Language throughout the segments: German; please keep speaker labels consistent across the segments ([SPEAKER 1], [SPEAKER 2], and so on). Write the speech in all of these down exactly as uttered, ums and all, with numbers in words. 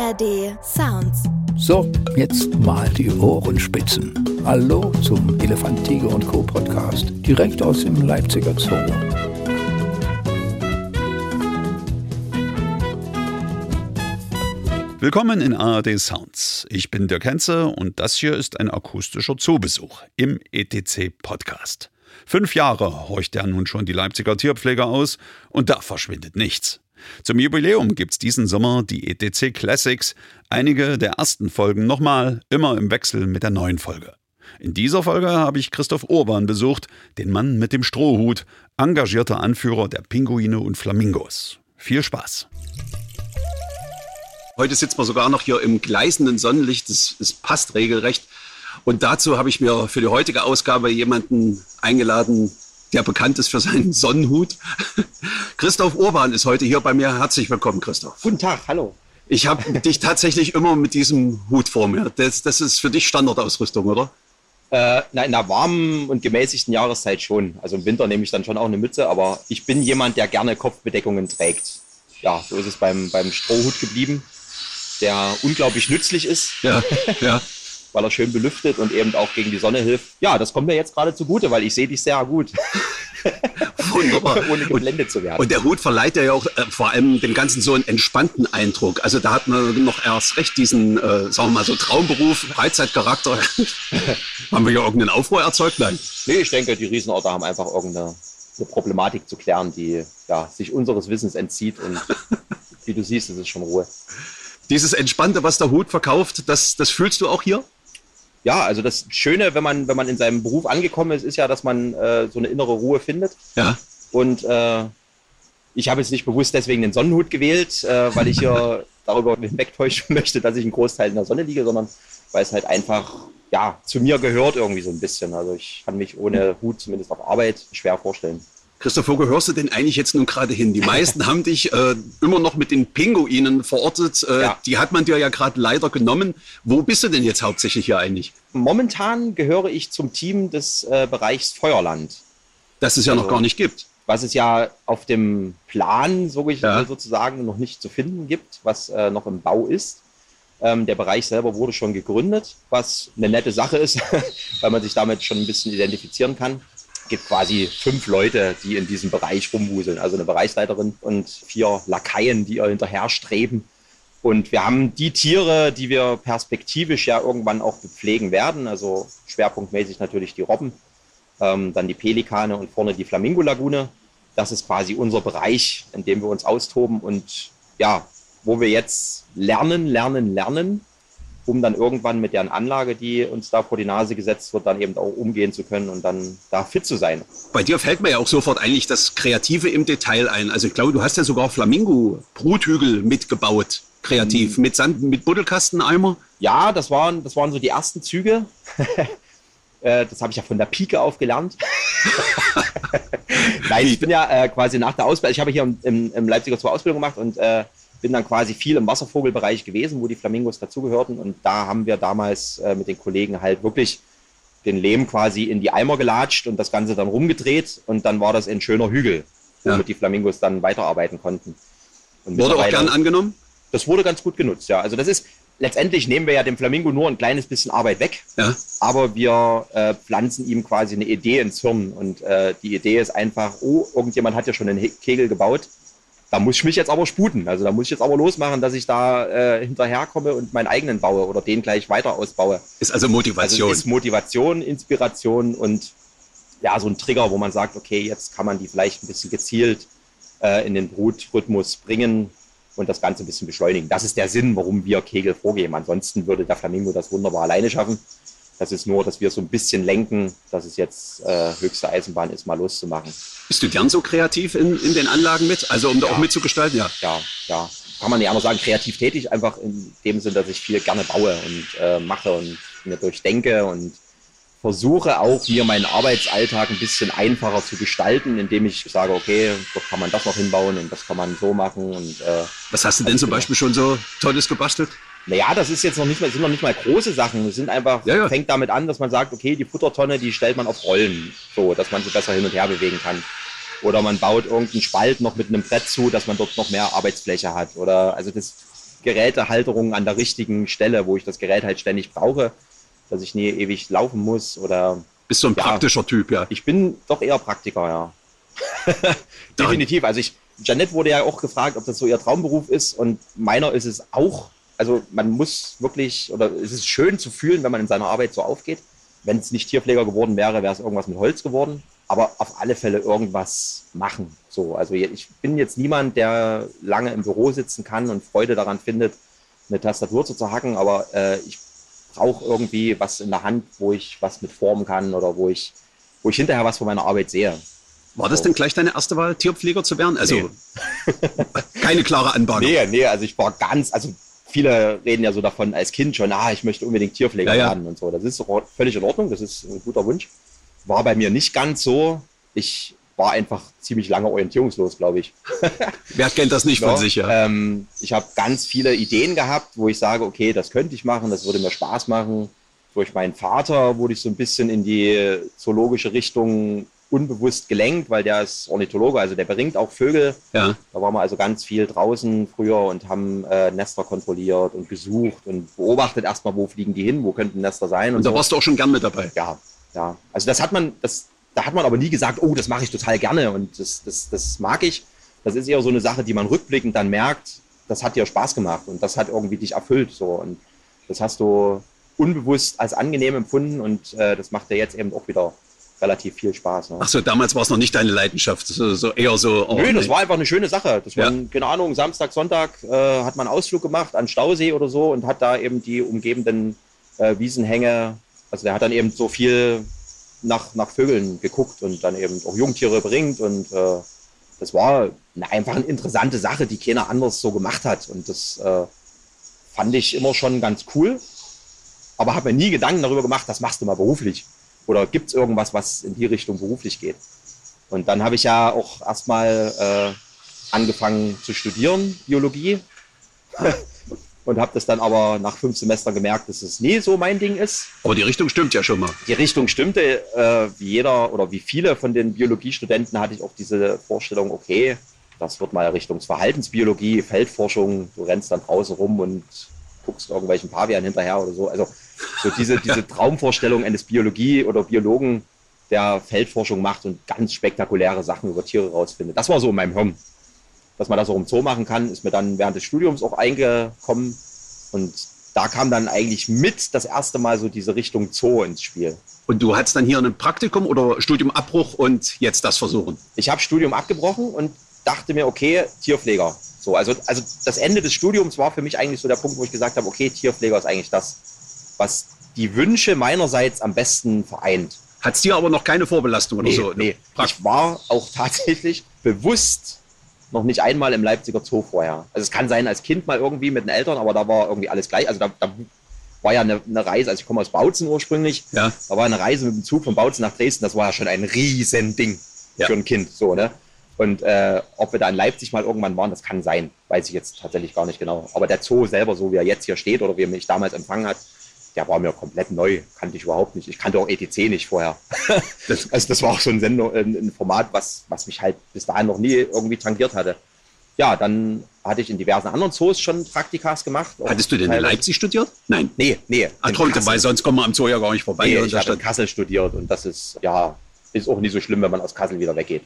[SPEAKER 1] A R D Sounds.
[SPEAKER 2] So, jetzt mal die Ohren spitzen. Hallo zum Elefant, Tiger und Co. Podcast, direkt aus dem Leipziger Zoo.
[SPEAKER 3] Willkommen in A R D Sounds. Ich bin Dirk Henze und das hier ist ein akustischer Zoobesuch im E T C-Podcast. Fünf Jahre horcht ja nun schon die Leipziger Tierpfleger aus und da verschwindet nichts. Zum Jubiläum gibt's diesen Sommer die E T C Classics, einige der ersten Folgen nochmal, immer im Wechsel mit der neuen Folge. In dieser Folge habe ich Christoph Urban besucht, den Mann mit dem Strohhut, engagierter Anführer der Pinguine und Flamingos. Viel Spaß!
[SPEAKER 4] Heute sitzen wir sogar noch hier im gleißenden Sonnenlicht, das, das passt regelrecht. Und dazu habe ich mir für die heutige Ausgabe jemanden eingeladen, der bekannt ist für seinen Sonnenhut. Christoph Urban ist heute hier bei mir. Herzlich willkommen, Christoph.
[SPEAKER 5] Guten Tag, hallo.
[SPEAKER 4] Ich habe dich tatsächlich immer mit diesem Hut vor mir. Das, das ist für dich Standardausrüstung, oder?
[SPEAKER 5] Äh, na, in der warmen und gemäßigten Jahreszeit schon. Also im Winter nehme ich dann schon auch eine Mütze, aber ich bin jemand, der gerne Kopfbedeckungen trägt. Ja, so ist es beim, beim Strohhut geblieben, der unglaublich nützlich ist.
[SPEAKER 4] Ja, ja.
[SPEAKER 5] Weil er schön belüftet und eben auch gegen die Sonne hilft. Ja, das kommt mir jetzt gerade zugute, weil ich sehe dich sehr gut.
[SPEAKER 4] Wunderbar.
[SPEAKER 5] Ohne geblendet zu werden.
[SPEAKER 4] Und der Hut verleiht ja auch äh, vor allem dem Ganzen so einen entspannten Eindruck. Also da hat man noch erst recht diesen, äh, sagen wir mal so, Traumberuf, Freizeitcharakter. Haben wir hier irgendeinen Aufruhr erzeugt? Nein.
[SPEAKER 5] Nee, ich denke, die Riesenorte haben einfach irgendeine eine Problematik zu klären, die ja, sich unseres Wissens entzieht. Und wie du siehst, es ist schon Ruhe.
[SPEAKER 4] Dieses Entspannte, was der Hut verkauft, das, das fühlst du auch hier?
[SPEAKER 5] Ja, also das Schöne, wenn man, wenn man in seinem Beruf angekommen ist, ist ja, dass man äh, so eine innere Ruhe findet.
[SPEAKER 4] Ja.
[SPEAKER 5] Und äh, ich habe jetzt nicht bewusst deswegen den Sonnenhut gewählt, äh, weil ich hier darüber hinwegtäuschen möchte, dass ich einen Großteil in der Sonne liege, sondern weil es halt einfach ja, zu mir gehört irgendwie so ein bisschen. Also ich kann mich ohne Hut, zumindest auf Arbeit, schwer vorstellen.
[SPEAKER 4] Christoph, wo gehörst du denn eigentlich jetzt nun gerade hin? Die meisten haben dich äh, immer noch mit den Pinguinen verortet. Äh, ja. Die hat man dir ja gerade leider genommen. Wo bist du denn jetzt hauptsächlich hier eigentlich?
[SPEAKER 5] Momentan gehöre ich zum Team des äh, Bereichs Feuerland.
[SPEAKER 4] Das es ja also, noch gar nicht gibt.
[SPEAKER 5] Was es ja auf dem Plan so,
[SPEAKER 4] ja.
[SPEAKER 5] sozusagen noch nicht zu finden gibt, was äh, noch im Bau ist. Ähm, der Bereich selber wurde schon gegründet, was eine nette Sache ist, weil man sich damit schon ein bisschen identifizieren kann. Es gibt quasi fünf Leute, die in diesem Bereich rumwuseln. Also eine Bereichsleiterin und vier Lakaien, die ihr hinterher streben. Und wir haben die Tiere, die wir perspektivisch ja irgendwann auch bepflegen werden. Also schwerpunktmäßig natürlich die Robben, ähm, dann die Pelikane und vorne die Flamingo-Lagune. Das ist quasi unser Bereich, in dem wir uns austoben und ja, wo wir jetzt lernen, lernen, lernen, um dann irgendwann mit deren Anlage, die uns da vor die Nase gesetzt wird, dann eben auch umgehen zu können und dann da fit zu sein.
[SPEAKER 4] Bei dir fällt mir ja auch sofort eigentlich das Kreative im Detail ein. Also ich glaube, du hast ja sogar Flamingo-Bruthügel mitgebaut, kreativ, mhm. mit Sand, mit Buddelkasteneimer.
[SPEAKER 5] Ja, das waren, das waren so die ersten Züge. Das habe ich ja von der Pike auf gelernt. Nein, ich bin ja äh, quasi nach der Ausbildung, ich habe hier im, im, im Leipziger Zoo Ausbildung gemacht und äh, bin dann quasi viel im Wasservogelbereich gewesen, wo die Flamingos dazugehörten. Und da haben wir damals äh, mit den Kollegen halt wirklich den Lehm quasi in die Eimer gelatscht und das Ganze dann rumgedreht. Und dann war das ein schöner Hügel, womit ja. die Flamingos dann weiterarbeiten konnten. Und
[SPEAKER 4] wurde auch gern angenommen?
[SPEAKER 5] Das wurde ganz gut genutzt, ja. Also das ist, letztendlich nehmen wir ja dem Flamingo nur ein kleines bisschen Arbeit weg.
[SPEAKER 4] Ja.
[SPEAKER 5] Aber wir äh, pflanzen ihm quasi eine Idee ins Hirn. Und äh, die Idee ist einfach, oh, irgendjemand hat ja schon einen Kegel gebaut. Da muss ich mich jetzt aber sputen. Also da muss ich jetzt aber losmachen, dass ich da äh, hinterherkomme und meinen eigenen baue oder den gleich weiter ausbaue.
[SPEAKER 4] Ist also Motivation.
[SPEAKER 5] Also ist Motivation, Inspiration und ja, so ein Trigger, wo man sagt, okay, jetzt kann man die vielleicht ein bisschen gezielt äh, in den Brutrhythmus bringen und das Ganze ein bisschen beschleunigen. Das ist der Sinn, warum wir Kegel vorgeben. Ansonsten würde der Flamingo das wunderbar alleine schaffen. Das ist nur, dass wir so ein bisschen lenken, dass es jetzt äh, höchste Eisenbahn ist, mal loszumachen.
[SPEAKER 4] Bist du gern so kreativ in, in den Anlagen mit? Also um da
[SPEAKER 5] ja.
[SPEAKER 4] auch mitzugestalten? Ja.
[SPEAKER 5] ja, ja. Kann man nicht anders sagen, kreativ tätig, einfach in dem Sinn, dass ich viel gerne baue und äh, mache und mir durchdenke und versuche auch, mir meinen Arbeitsalltag ein bisschen einfacher zu gestalten, indem ich sage, okay, dort kann man das noch hinbauen und das kann man so machen. Und, äh,
[SPEAKER 4] was hast du denn zum Beispiel schon so Tolles gebastelt?
[SPEAKER 5] Naja, das ist jetzt noch nicht mal, sind noch nicht mal große Sachen. Es sind einfach,
[SPEAKER 4] ja, ja.
[SPEAKER 5] fängt damit an, dass man sagt, okay, die Futtertonne, die stellt man auf Rollen, so, dass man sie besser hin und her bewegen kann. Oder man baut irgendeinen Spalt noch mit einem Brett zu, dass man dort noch mehr Arbeitsfläche hat. Oder, also das Gerätehalterung an der richtigen Stelle, wo ich das Gerät halt ständig brauche, dass ich nie ewig laufen muss oder...
[SPEAKER 4] Bist du ein
[SPEAKER 5] ja,
[SPEAKER 4] praktischer Typ, ja?
[SPEAKER 5] Ich bin doch eher Praktiker, ja. Definitiv. Also ich, Jeanette wurde ja auch gefragt, ob das so ihr Traumberuf ist und meiner ist es auch. Also man muss wirklich, oder es ist schön zu fühlen, wenn man in seiner Arbeit so aufgeht. Wenn es nicht Tierpfleger geworden wäre, wäre es irgendwas mit Holz geworden. Aber auf alle Fälle irgendwas machen. So, also ich bin jetzt niemand, der lange im Büro sitzen kann und Freude daran findet, eine Tastatur zu zerhacken. Aber äh, ich brauche irgendwie was in der Hand, wo ich was mit formen kann oder wo ich, wo ich hinterher was von meiner Arbeit sehe.
[SPEAKER 4] War das denn gleich deine erste Wahl, Tierpfleger zu werden? Also
[SPEAKER 5] nee.
[SPEAKER 4] Keine klare Anbahnung.
[SPEAKER 5] Nee, nee, also ich war ganz, also viele reden ja so davon als Kind schon, ah, ich möchte unbedingt Tierpfleger
[SPEAKER 4] ja, ja.
[SPEAKER 5] werden und so. Das ist völlig in Ordnung, das ist ein guter Wunsch. War bei mir nicht ganz so. Ich war einfach ziemlich lange orientierungslos, glaube ich.
[SPEAKER 4] Wer kennt das nicht
[SPEAKER 5] ja,
[SPEAKER 4] von sich, ja?
[SPEAKER 5] Ähm, ich habe ganz viele Ideen gehabt, wo ich sage, okay, das könnte ich machen, das würde mir Spaß machen. Durch meinen Vater wurde ich so ein bisschen in die zoologische Richtung unbewusst gelenkt, weil der ist Ornithologe, also der beringt auch Vögel.
[SPEAKER 4] Ja.
[SPEAKER 5] Da waren wir also ganz viel draußen früher und haben äh, Nester kontrolliert und gesucht und beobachtet erstmal, wo fliegen die hin, wo könnten Nester sein. Und,
[SPEAKER 4] und da
[SPEAKER 5] so.
[SPEAKER 4] warst du auch schon gern mit dabei?
[SPEAKER 5] Ja, ja. Also das hat man, das, da hat man aber nie gesagt, oh, das mache ich total gerne und das, das, das mag ich. Das ist eher so eine Sache, die man rückblickend dann merkt, das hat dir Spaß gemacht und das hat irgendwie dich erfüllt. So. Und das hast du unbewusst als angenehm empfunden und äh, das macht dir jetzt eben auch wieder relativ viel Spaß. Ne?
[SPEAKER 4] Ach so, damals war es noch nicht deine Leidenschaft, so, so eher so... Oh,
[SPEAKER 5] Nö, das
[SPEAKER 4] nee.
[SPEAKER 5] war einfach eine schöne Sache. Das
[SPEAKER 4] Ja.
[SPEAKER 5] man, keine Ahnung, Samstag, Sonntag äh, hat man einen Ausflug gemacht an Stausee oder so und hat da eben die umgebenden äh, Wiesenhänge, also der hat dann eben so viel nach, nach Vögeln geguckt und dann eben auch Jungtiere bringt und äh, das war eine, einfach eine interessante Sache, die keiner anders so gemacht hat und das äh, fand ich immer schon ganz cool, aber habe mir nie Gedanken darüber gemacht, das machst du mal beruflich. Oder gibt es irgendwas, was in die Richtung beruflich geht? Und dann habe ich ja auch erstmal äh, angefangen zu studieren, Biologie. Und habe das dann aber nach fünf Semestern gemerkt, dass es nie so mein Ding ist.
[SPEAKER 4] Aber die Richtung stimmt ja schon mal.
[SPEAKER 5] Die Richtung stimmte. Äh, wie jeder oder wie viele von den Biologiestudenten hatte ich auch diese Vorstellung, okay, das wird mal Richtung Verhaltensbiologie, Feldforschung. Du rennst dann draußen rum und guckst irgendwelchen Pavian hinterher oder so. Also so diese, diese Traumvorstellung eines Biologie- oder Biologen, der Feldforschung macht und ganz spektakuläre Sachen über Tiere rausfindet. Das war so in meinem Hirn. Dass man das auch im Zoo machen kann, ist mir dann während des Studiums auch eingekommen. Und da kam dann eigentlich mit das erste Mal so diese Richtung Zoo ins Spiel.
[SPEAKER 4] Und du hattest dann hier ein Praktikum oder Studiumabbruch und jetzt das versuchen?
[SPEAKER 5] Ich habe Studium abgebrochen und dachte mir, okay, Tierpfleger. So, also, also das Ende des Studiums war für mich eigentlich so der Punkt, wo ich gesagt habe, okay, Tierpfleger ist eigentlich das, was die Wünsche meinerseits am besten vereint.
[SPEAKER 4] Hattest du aber noch keine Vorbelastung oder
[SPEAKER 5] Nee,
[SPEAKER 4] so?
[SPEAKER 5] nee.
[SPEAKER 4] Prakt-
[SPEAKER 5] Ich war auch tatsächlich bewusst noch nicht einmal im Leipziger Zoo vorher. Also es kann sein, als Kind mal irgendwie mit den Eltern, aber da war irgendwie alles gleich. Also da, da war ja eine, eine Reise, also ich komme aus Bautzen ursprünglich,
[SPEAKER 4] Ja.
[SPEAKER 5] da war eine Reise mit dem Zug von Bautzen nach Dresden, das war ja schon ein Riesending
[SPEAKER 4] Ja.
[SPEAKER 5] für ein Kind. So, ne? Und äh, ob wir da in Leipzig mal irgendwann waren, das kann sein, weiß ich jetzt tatsächlich gar nicht genau. Aber der Zoo selber, so wie er jetzt hier steht oder wie er mich damals empfangen hat, der war mir komplett neu, kannte ich überhaupt nicht. Ich kannte auch E T C nicht vorher. Das, also das war auch so ein, Sendung, ein, ein Format, was, was mich halt bis dahin noch nie irgendwie tangiert hatte. Ja, dann hatte ich in diversen anderen Zoos schon Praktikas gemacht.
[SPEAKER 4] Hattest du denn in
[SPEAKER 5] Teilweise-
[SPEAKER 4] Leipzig studiert? Nein.
[SPEAKER 5] Nee, nee.
[SPEAKER 4] Ach,
[SPEAKER 5] in
[SPEAKER 4] toll,
[SPEAKER 5] Kassel.
[SPEAKER 4] weil sonst kommen wir am Zoo ja gar nicht vorbei.
[SPEAKER 5] Nee,
[SPEAKER 4] hier in
[SPEAKER 5] ich
[SPEAKER 4] der
[SPEAKER 5] habe in
[SPEAKER 4] Stadt.
[SPEAKER 5] Kassel studiert und das ist, ja, ist auch nicht so schlimm, wenn man aus Kassel wieder weggeht.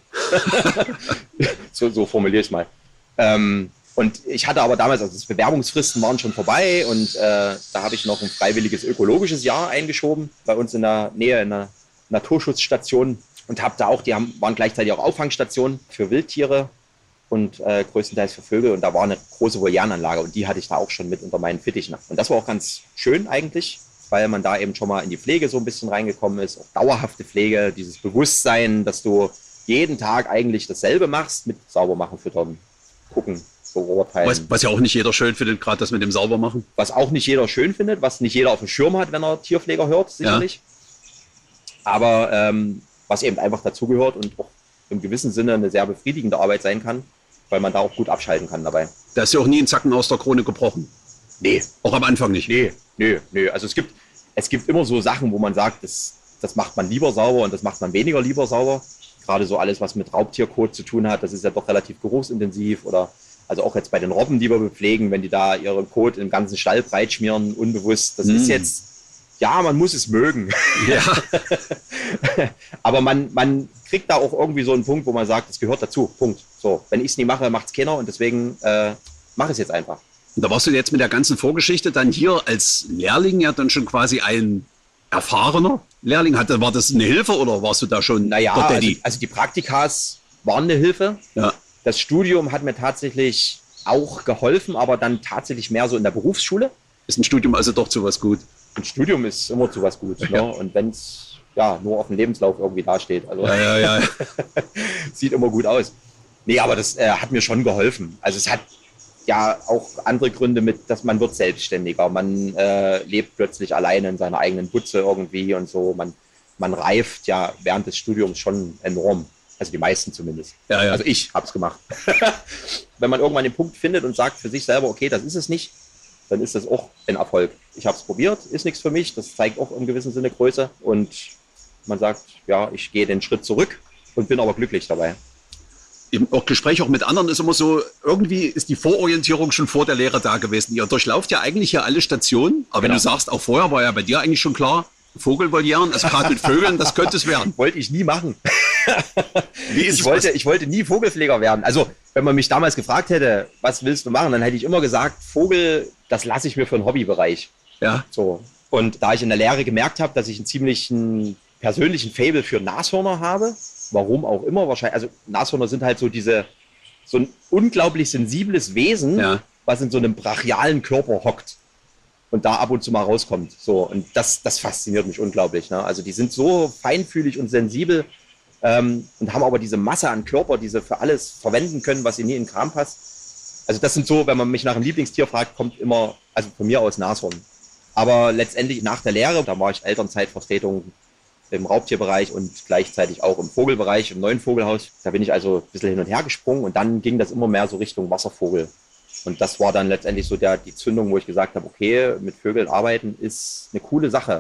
[SPEAKER 5] so, so formuliere ich es mal. Ähm, und ich hatte aber damals, also das Bewerbungsfristen waren schon vorbei und äh, da habe ich noch ein freiwilliges ökologisches Jahr eingeschoben, bei uns in der Nähe in einer Naturschutzstation und habe da auch, die haben, waren gleichzeitig auch Auffangstationen für Wildtiere und äh, größtenteils für Vögel und da war eine große Voliernanlage und die hatte ich da auch schon mit unter meinen Fittichen. Und das war auch ganz schön eigentlich, weil man da eben schon mal in die Pflege so ein bisschen reingekommen ist, auch dauerhafte Pflege, dieses Bewusstsein, dass du jeden Tag eigentlich dasselbe machst, mit sauber machen, füttern, gucken, beurteilen.
[SPEAKER 4] Was, was ja auch nicht jeder schön findet, gerade das mit dem Saubermachen.
[SPEAKER 5] Was auch nicht jeder schön findet, was nicht jeder auf dem Schirm hat, wenn er Tierpfleger hört, sicherlich. Ja. Aber ähm, was eben einfach dazugehört und auch im gewissen Sinne eine sehr befriedigende Arbeit sein kann, weil man da auch gut abschalten kann dabei.
[SPEAKER 4] Da ist ja auch nie ein Zacken aus der Krone gebrochen.
[SPEAKER 5] Nee.
[SPEAKER 4] Auch am Anfang nicht.
[SPEAKER 5] Nee, nee, nee. Also es gibt, es gibt immer so Sachen, wo man sagt, das, das macht man lieber sauber und das macht man weniger lieber sauber. Gerade so alles, was mit Raubtierkot zu tun hat, das ist ja doch relativ geruchsintensiv oder Also auch jetzt bei den Robben, die wir bepflegen, wenn die da ihren Kot im ganzen Stall breitschmieren, unbewusst, das mm. ist jetzt, ja, man muss es mögen. Ja. Aber man, man kriegt da auch irgendwie so einen Punkt, wo man sagt, es gehört dazu, Punkt. So, wenn ich es nie mache, macht es keiner und deswegen äh, mache ich es jetzt einfach.
[SPEAKER 4] Und da warst du jetzt mit der ganzen Vorgeschichte dann hier als Lehrling ja dann schon quasi ein erfahrener Lehrling. Hatte, war das eine Hilfe oder warst du da schon
[SPEAKER 5] naja, der Daddy? Also, also die Praktikas waren eine Hilfe. Ja. Das Studium hat mir tatsächlich auch geholfen, aber dann tatsächlich mehr so in der Berufsschule.
[SPEAKER 4] Ist ein Studium also doch zu was gut?
[SPEAKER 5] Ein Studium ist immer zu was gut. Ja. Ne? Und wenn es ja, nur auf dem Lebenslauf irgendwie dasteht. Also
[SPEAKER 4] ja, ja, ja.
[SPEAKER 5] Sieht immer gut aus. Nee, aber das äh, hat mir schon geholfen. Also es hat ja auch andere Gründe mit, dass man wird selbstständiger. Man äh, lebt plötzlich alleine in seiner eigenen Butze irgendwie und so. Man, man reift ja während des Studiums schon enorm. Also die meisten zumindest.
[SPEAKER 4] Ja, ja.
[SPEAKER 5] Also ich habe es gemacht. Wenn man irgendwann den Punkt findet und sagt für sich selber, okay, das ist es nicht, dann ist das auch ein Erfolg. Ich habe es probiert, ist nichts für mich. Das zeigt auch im gewissen Sinne Größe. Und man sagt, ja, ich gehe den Schritt zurück und bin aber glücklich dabei.
[SPEAKER 4] Im auch Gespräch auch mit anderen ist immer so, irgendwie ist die Vororientierung schon vor der Lehre da gewesen. Ihr durchlauft ja eigentlich hier alle Stationen. Aber genau. Wenn du sagst, auch vorher war ja bei dir eigentlich schon klar, Vogelvolieren, also gerade mit Vögeln, das könnte es werden.
[SPEAKER 5] Wollte ich nie machen. Wie ist ich, wollte, ich wollte nie Vogelpfleger werden. Also, wenn man mich damals gefragt hätte, was willst du machen, dann hätte ich immer gesagt, Vogel, das lasse ich mir für den Hobbybereich.
[SPEAKER 4] Ja.
[SPEAKER 5] So. Und da ich in der Lehre gemerkt habe, dass ich einen ziemlichen persönlichen Faible für Nashörner habe, warum auch immer wahrscheinlich, also Nashörner sind halt so diese, so ein unglaublich sensibles Wesen, ja. was in so einem brachialen Körper hockt und da ab und zu mal rauskommt. So, und das, das fasziniert mich unglaublich. Ne? Also die sind so feinfühlig und sensibel ähm, und haben aber diese Masse an Körper, die sie für alles verwenden können, was ihnen nie in den Kram passt. Also das sind so, wenn man mich nach einem Lieblingstier fragt, kommt immer, also von mir aus Nashorn. Aber letztendlich nach der Lehre, da war ich Elternzeitvertretung im Raubtierbereich und gleichzeitig auch im Vogelbereich, im neuen Vogelhaus. Da bin ich also ein bisschen hin und her gesprungen und dann ging das immer mehr so Richtung Wasservogel. Und das war dann letztendlich so der, die Zündung, wo ich gesagt habe, okay, mit Vögeln arbeiten ist eine coole Sache.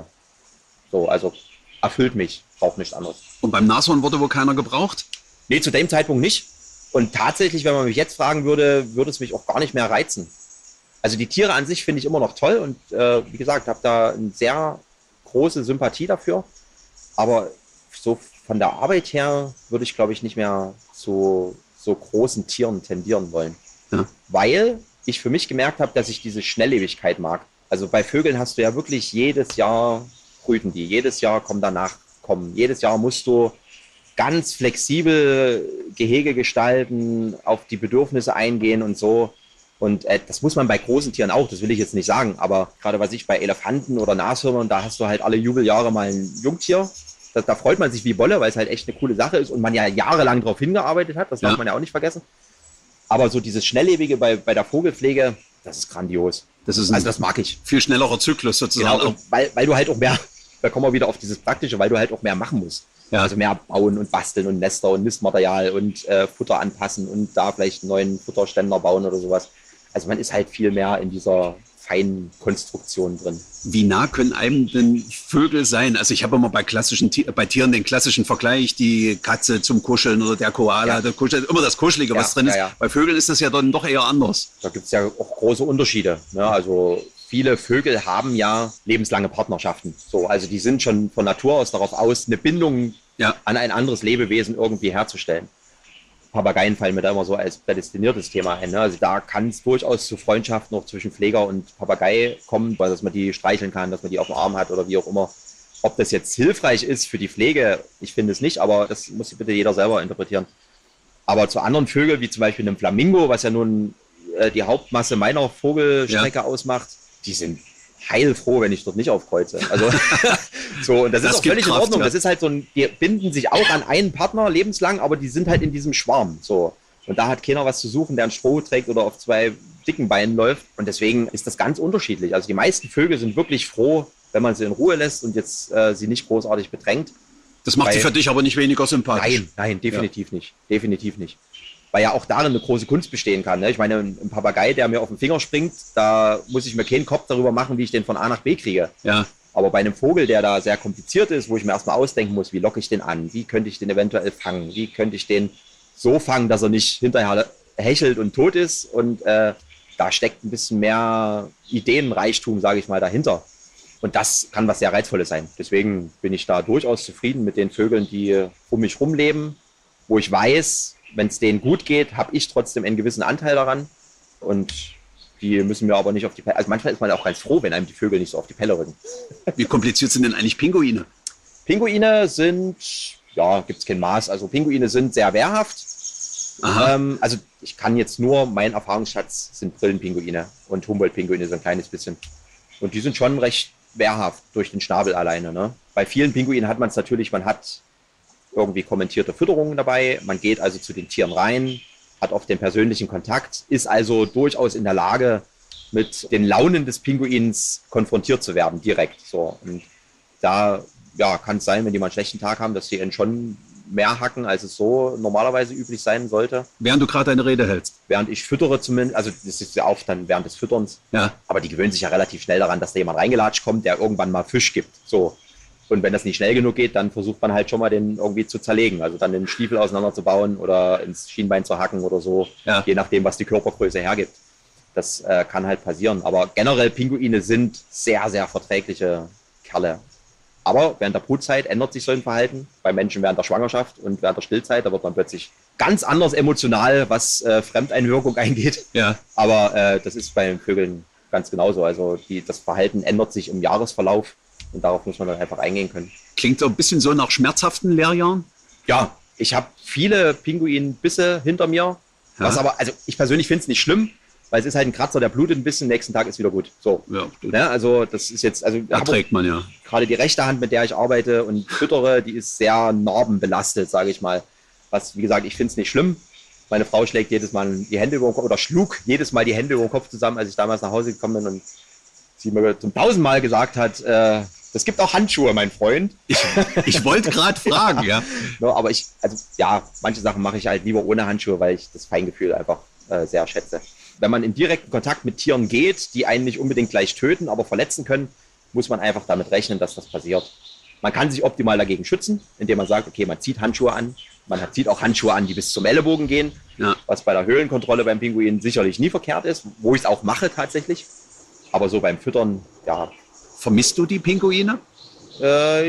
[SPEAKER 5] So, also erfüllt mich, braucht nichts anderes.
[SPEAKER 4] Und beim Nashorn wurde wohl keiner gebraucht?
[SPEAKER 5] Nee, zu dem Zeitpunkt nicht. Und tatsächlich, wenn man mich jetzt fragen würde, würde es mich auch gar nicht mehr reizen. Also die Tiere an sich finde ich immer noch toll und äh, wie gesagt, habe da eine sehr große Sympathie dafür. Aber so von der Arbeit her würde ich, glaube ich, nicht mehr zu so großen Tieren tendieren wollen. Ja. Weil ich für mich gemerkt habe, dass ich diese Schnelllebigkeit mag. Also bei Vögeln hast du ja wirklich jedes Jahr brüten die, jedes Jahr kommen danach kommen. Jedes Jahr musst du ganz flexibel Gehege gestalten, auf die Bedürfnisse eingehen und so. Und äh, das muss man bei großen Tieren auch, das will ich jetzt nicht sagen, aber gerade was ich bei Elefanten oder Nashörnern, da hast du halt alle Jubeljahre mal ein Jungtier. Da, da freut man sich wie Bolle, weil es halt echt eine coole Sache ist und man ja jahrelang darauf hingearbeitet hat, das darf ja. man ja auch nicht vergessen. Aber so dieses Schnelllebige bei, bei der Vogelpflege, das ist grandios.
[SPEAKER 4] Das ist ein also das mag ich. Viel schnellerer Zyklus sozusagen.
[SPEAKER 5] Genau, weil, weil du halt auch mehr, da kommen wir wieder auf dieses Praktische, weil du halt auch mehr machen musst. Ja. Also mehr bauen und basteln und Nester und Nistmaterial und äh, Futter anpassen und da vielleicht einen neuen Futterständer bauen oder sowas. Also man ist halt viel mehr in dieser feinen Konstruktion drin.
[SPEAKER 4] Wie nah können einem denn Vögel sein? Also ich habe immer bei klassischen bei Tieren den klassischen Vergleich, die Katze zum Kuscheln oder der Koala, ja. der Kuschel, immer das Kuschelige, was ja, drin ist. Ja, ja. Bei Vögeln ist das ja dann doch eher anders.
[SPEAKER 5] Da gibt es ja auch große Unterschiede. Ne? Also viele Vögel haben ja lebenslange Partnerschaften. So, also die sind schon von Natur aus darauf aus, eine Bindung ja. an ein anderes Lebewesen irgendwie herzustellen. Papageien fallen mir da immer so als prädestiniertes Thema ein. Ne? Also da kann es durchaus zu Freundschaften noch zwischen Pfleger und Papagei kommen, weil dass man die streicheln kann, dass man die auf dem Arm hat oder wie auch immer. Ob das jetzt hilfreich ist für die Pflege, ich finde es nicht, aber das muss bitte jeder selber interpretieren. Aber zu anderen Vögeln, wie zum Beispiel einem Flamingo, was ja nun äh, die Hauptmasse meiner Vogelstrecke ja. ausmacht, die sind heilfroh, wenn ich dort nicht aufkreuze. Also so, und das, das ist auch völlig Kraft, in Ordnung. Ja. Das ist halt so ein, die binden sich auch an einen Partner lebenslang, aber die sind halt in diesem Schwarm. So. Und da hat keiner was zu suchen, der ein Stroh trägt oder auf zwei dicken Beinen läuft. Und deswegen ist das ganz unterschiedlich. Also die meisten Vögel sind wirklich froh, wenn man sie in Ruhe lässt und jetzt äh, sie nicht großartig bedrängt.
[SPEAKER 4] Das macht Weil, sie für dich aber nicht weniger sympathisch.
[SPEAKER 5] Nein, nein, definitiv ja. nicht. Definitiv nicht. Weil ja auch darin eine große Kunst bestehen kann. Ne? Ich meine, ein Papagei, der mir auf den Finger springt, da muss ich mir keinen Kopf darüber machen, wie ich den von A nach B kriege.
[SPEAKER 4] Ja.
[SPEAKER 5] Aber bei einem Vogel, der da sehr kompliziert ist, wo ich mir erstmal ausdenken muss, wie locke ich den an, wie könnte ich den eventuell fangen, wie könnte ich den so fangen, dass er nicht hinterher hechelt und tot ist. Und äh, da steckt ein bisschen mehr Ideenreichtum, sage ich mal, dahinter. Und das kann was sehr Reizvolles sein. Deswegen bin ich da durchaus zufrieden mit den Vögeln, die um mich rumleben, wo ich weiß, wenn es denen gut geht, habe ich trotzdem einen gewissen Anteil daran. Und die müssen mir aber nicht auf die Pelle. Also manchmal ist man auch ganz froh, wenn einem die Vögel nicht so auf die Pelle rücken.
[SPEAKER 4] Wie kompliziert sind denn eigentlich Pinguine?
[SPEAKER 5] Pinguine sind, ja, gibt es kein Maß. Also Pinguine sind sehr wehrhaft. Ähm, also ich kann jetzt nur, mein Erfahrungsschatz sind Brillenpinguine und Humboldt-Pinguine so ein kleines bisschen. Und die sind schon recht wehrhaft durch den Schnabel alleine. Ne? Bei vielen Pinguinen hat man es natürlich, man hat irgendwie kommentierte Fütterungen dabei. Man geht also zu den Tieren rein, hat oft den persönlichen Kontakt, ist also durchaus in der Lage, mit den Launen des Pinguins konfrontiert zu werden, direkt. So. Und da ja, kann es sein, wenn die mal einen schlechten Tag haben, dass die ihn schon mehr hacken, als es so normalerweise üblich sein sollte.
[SPEAKER 4] Während du gerade deine Rede hältst.
[SPEAKER 5] Während ich füttere zumindest, also das ist ja oft dann während des Fütterns.
[SPEAKER 4] Ja.
[SPEAKER 5] Aber die gewöhnen sich ja relativ schnell daran, dass da jemand reingelatscht kommt, der irgendwann mal Fisch gibt. So. Und wenn das nicht schnell genug geht, dann versucht man halt schon mal den irgendwie zu zerlegen. Also dann den Stiefel auseinanderzubauen oder ins Schienbein zu hacken oder so.
[SPEAKER 4] Ja.
[SPEAKER 5] Je nachdem, was die Körpergröße hergibt. Das äh, kann halt passieren. Aber generell Pinguine sind sehr, sehr verträgliche Kerle. Aber während der Brutzeit ändert sich so ein Verhalten. Bei Menschen während der Schwangerschaft und während der Stillzeit, da wird man plötzlich ganz anders emotional, was äh, Fremdeinwirkung eingeht.
[SPEAKER 4] Ja.
[SPEAKER 5] Aber äh, das ist bei den Vögeln ganz genauso. Also die, das Verhalten ändert sich im Jahresverlauf und darauf muss man dann einfach eingehen können.
[SPEAKER 4] Klingt so ein bisschen so nach schmerzhaften Lehrjahren.
[SPEAKER 5] Ja, ich habe viele Pinguinbisse hinter mir. Ja. Was aber, also ich persönlich finde es nicht schlimm, weil es ist halt ein Kratzer, der blutet ein bisschen, nächsten Tag ist wieder gut. So.
[SPEAKER 4] Ja,
[SPEAKER 5] ne? Also das ist jetzt, also
[SPEAKER 4] erträgt man ja.
[SPEAKER 5] Gerade die rechte Hand, mit der ich arbeite und füttere, die ist sehr narbenbelastet, sage ich mal. Was, wie gesagt, ich finde es nicht schlimm. Meine Frau schlägt jedes Mal die Hände über den Kopf oder schlug jedes Mal die Hände über den Kopf zusammen, als ich damals nach Hause gekommen bin und sie mir zum tausendmal gesagt hat, äh, es gibt auch Handschuhe, mein Freund.
[SPEAKER 4] Ich, ich wollte gerade fragen, ja.
[SPEAKER 5] No, aber ich, also ja, manche Sachen mache ich halt lieber ohne Handschuhe, weil ich das Feingefühl einfach äh, sehr schätze. Wenn man in direkten Kontakt mit Tieren geht, die einen nicht unbedingt gleich töten, aber verletzen können, muss man einfach damit rechnen, dass das passiert. Man kann sich optimal dagegen schützen, indem man sagt, okay, man zieht Handschuhe an. Man hat, zieht auch Handschuhe an, die bis zum Ellenbogen gehen, ja. Was bei der Höhlenkontrolle beim Pinguin sicherlich nie verkehrt ist, wo ich es auch mache tatsächlich. Aber so beim Füttern, ja.
[SPEAKER 4] Vermisst du die Pinguine?
[SPEAKER 5] Äh,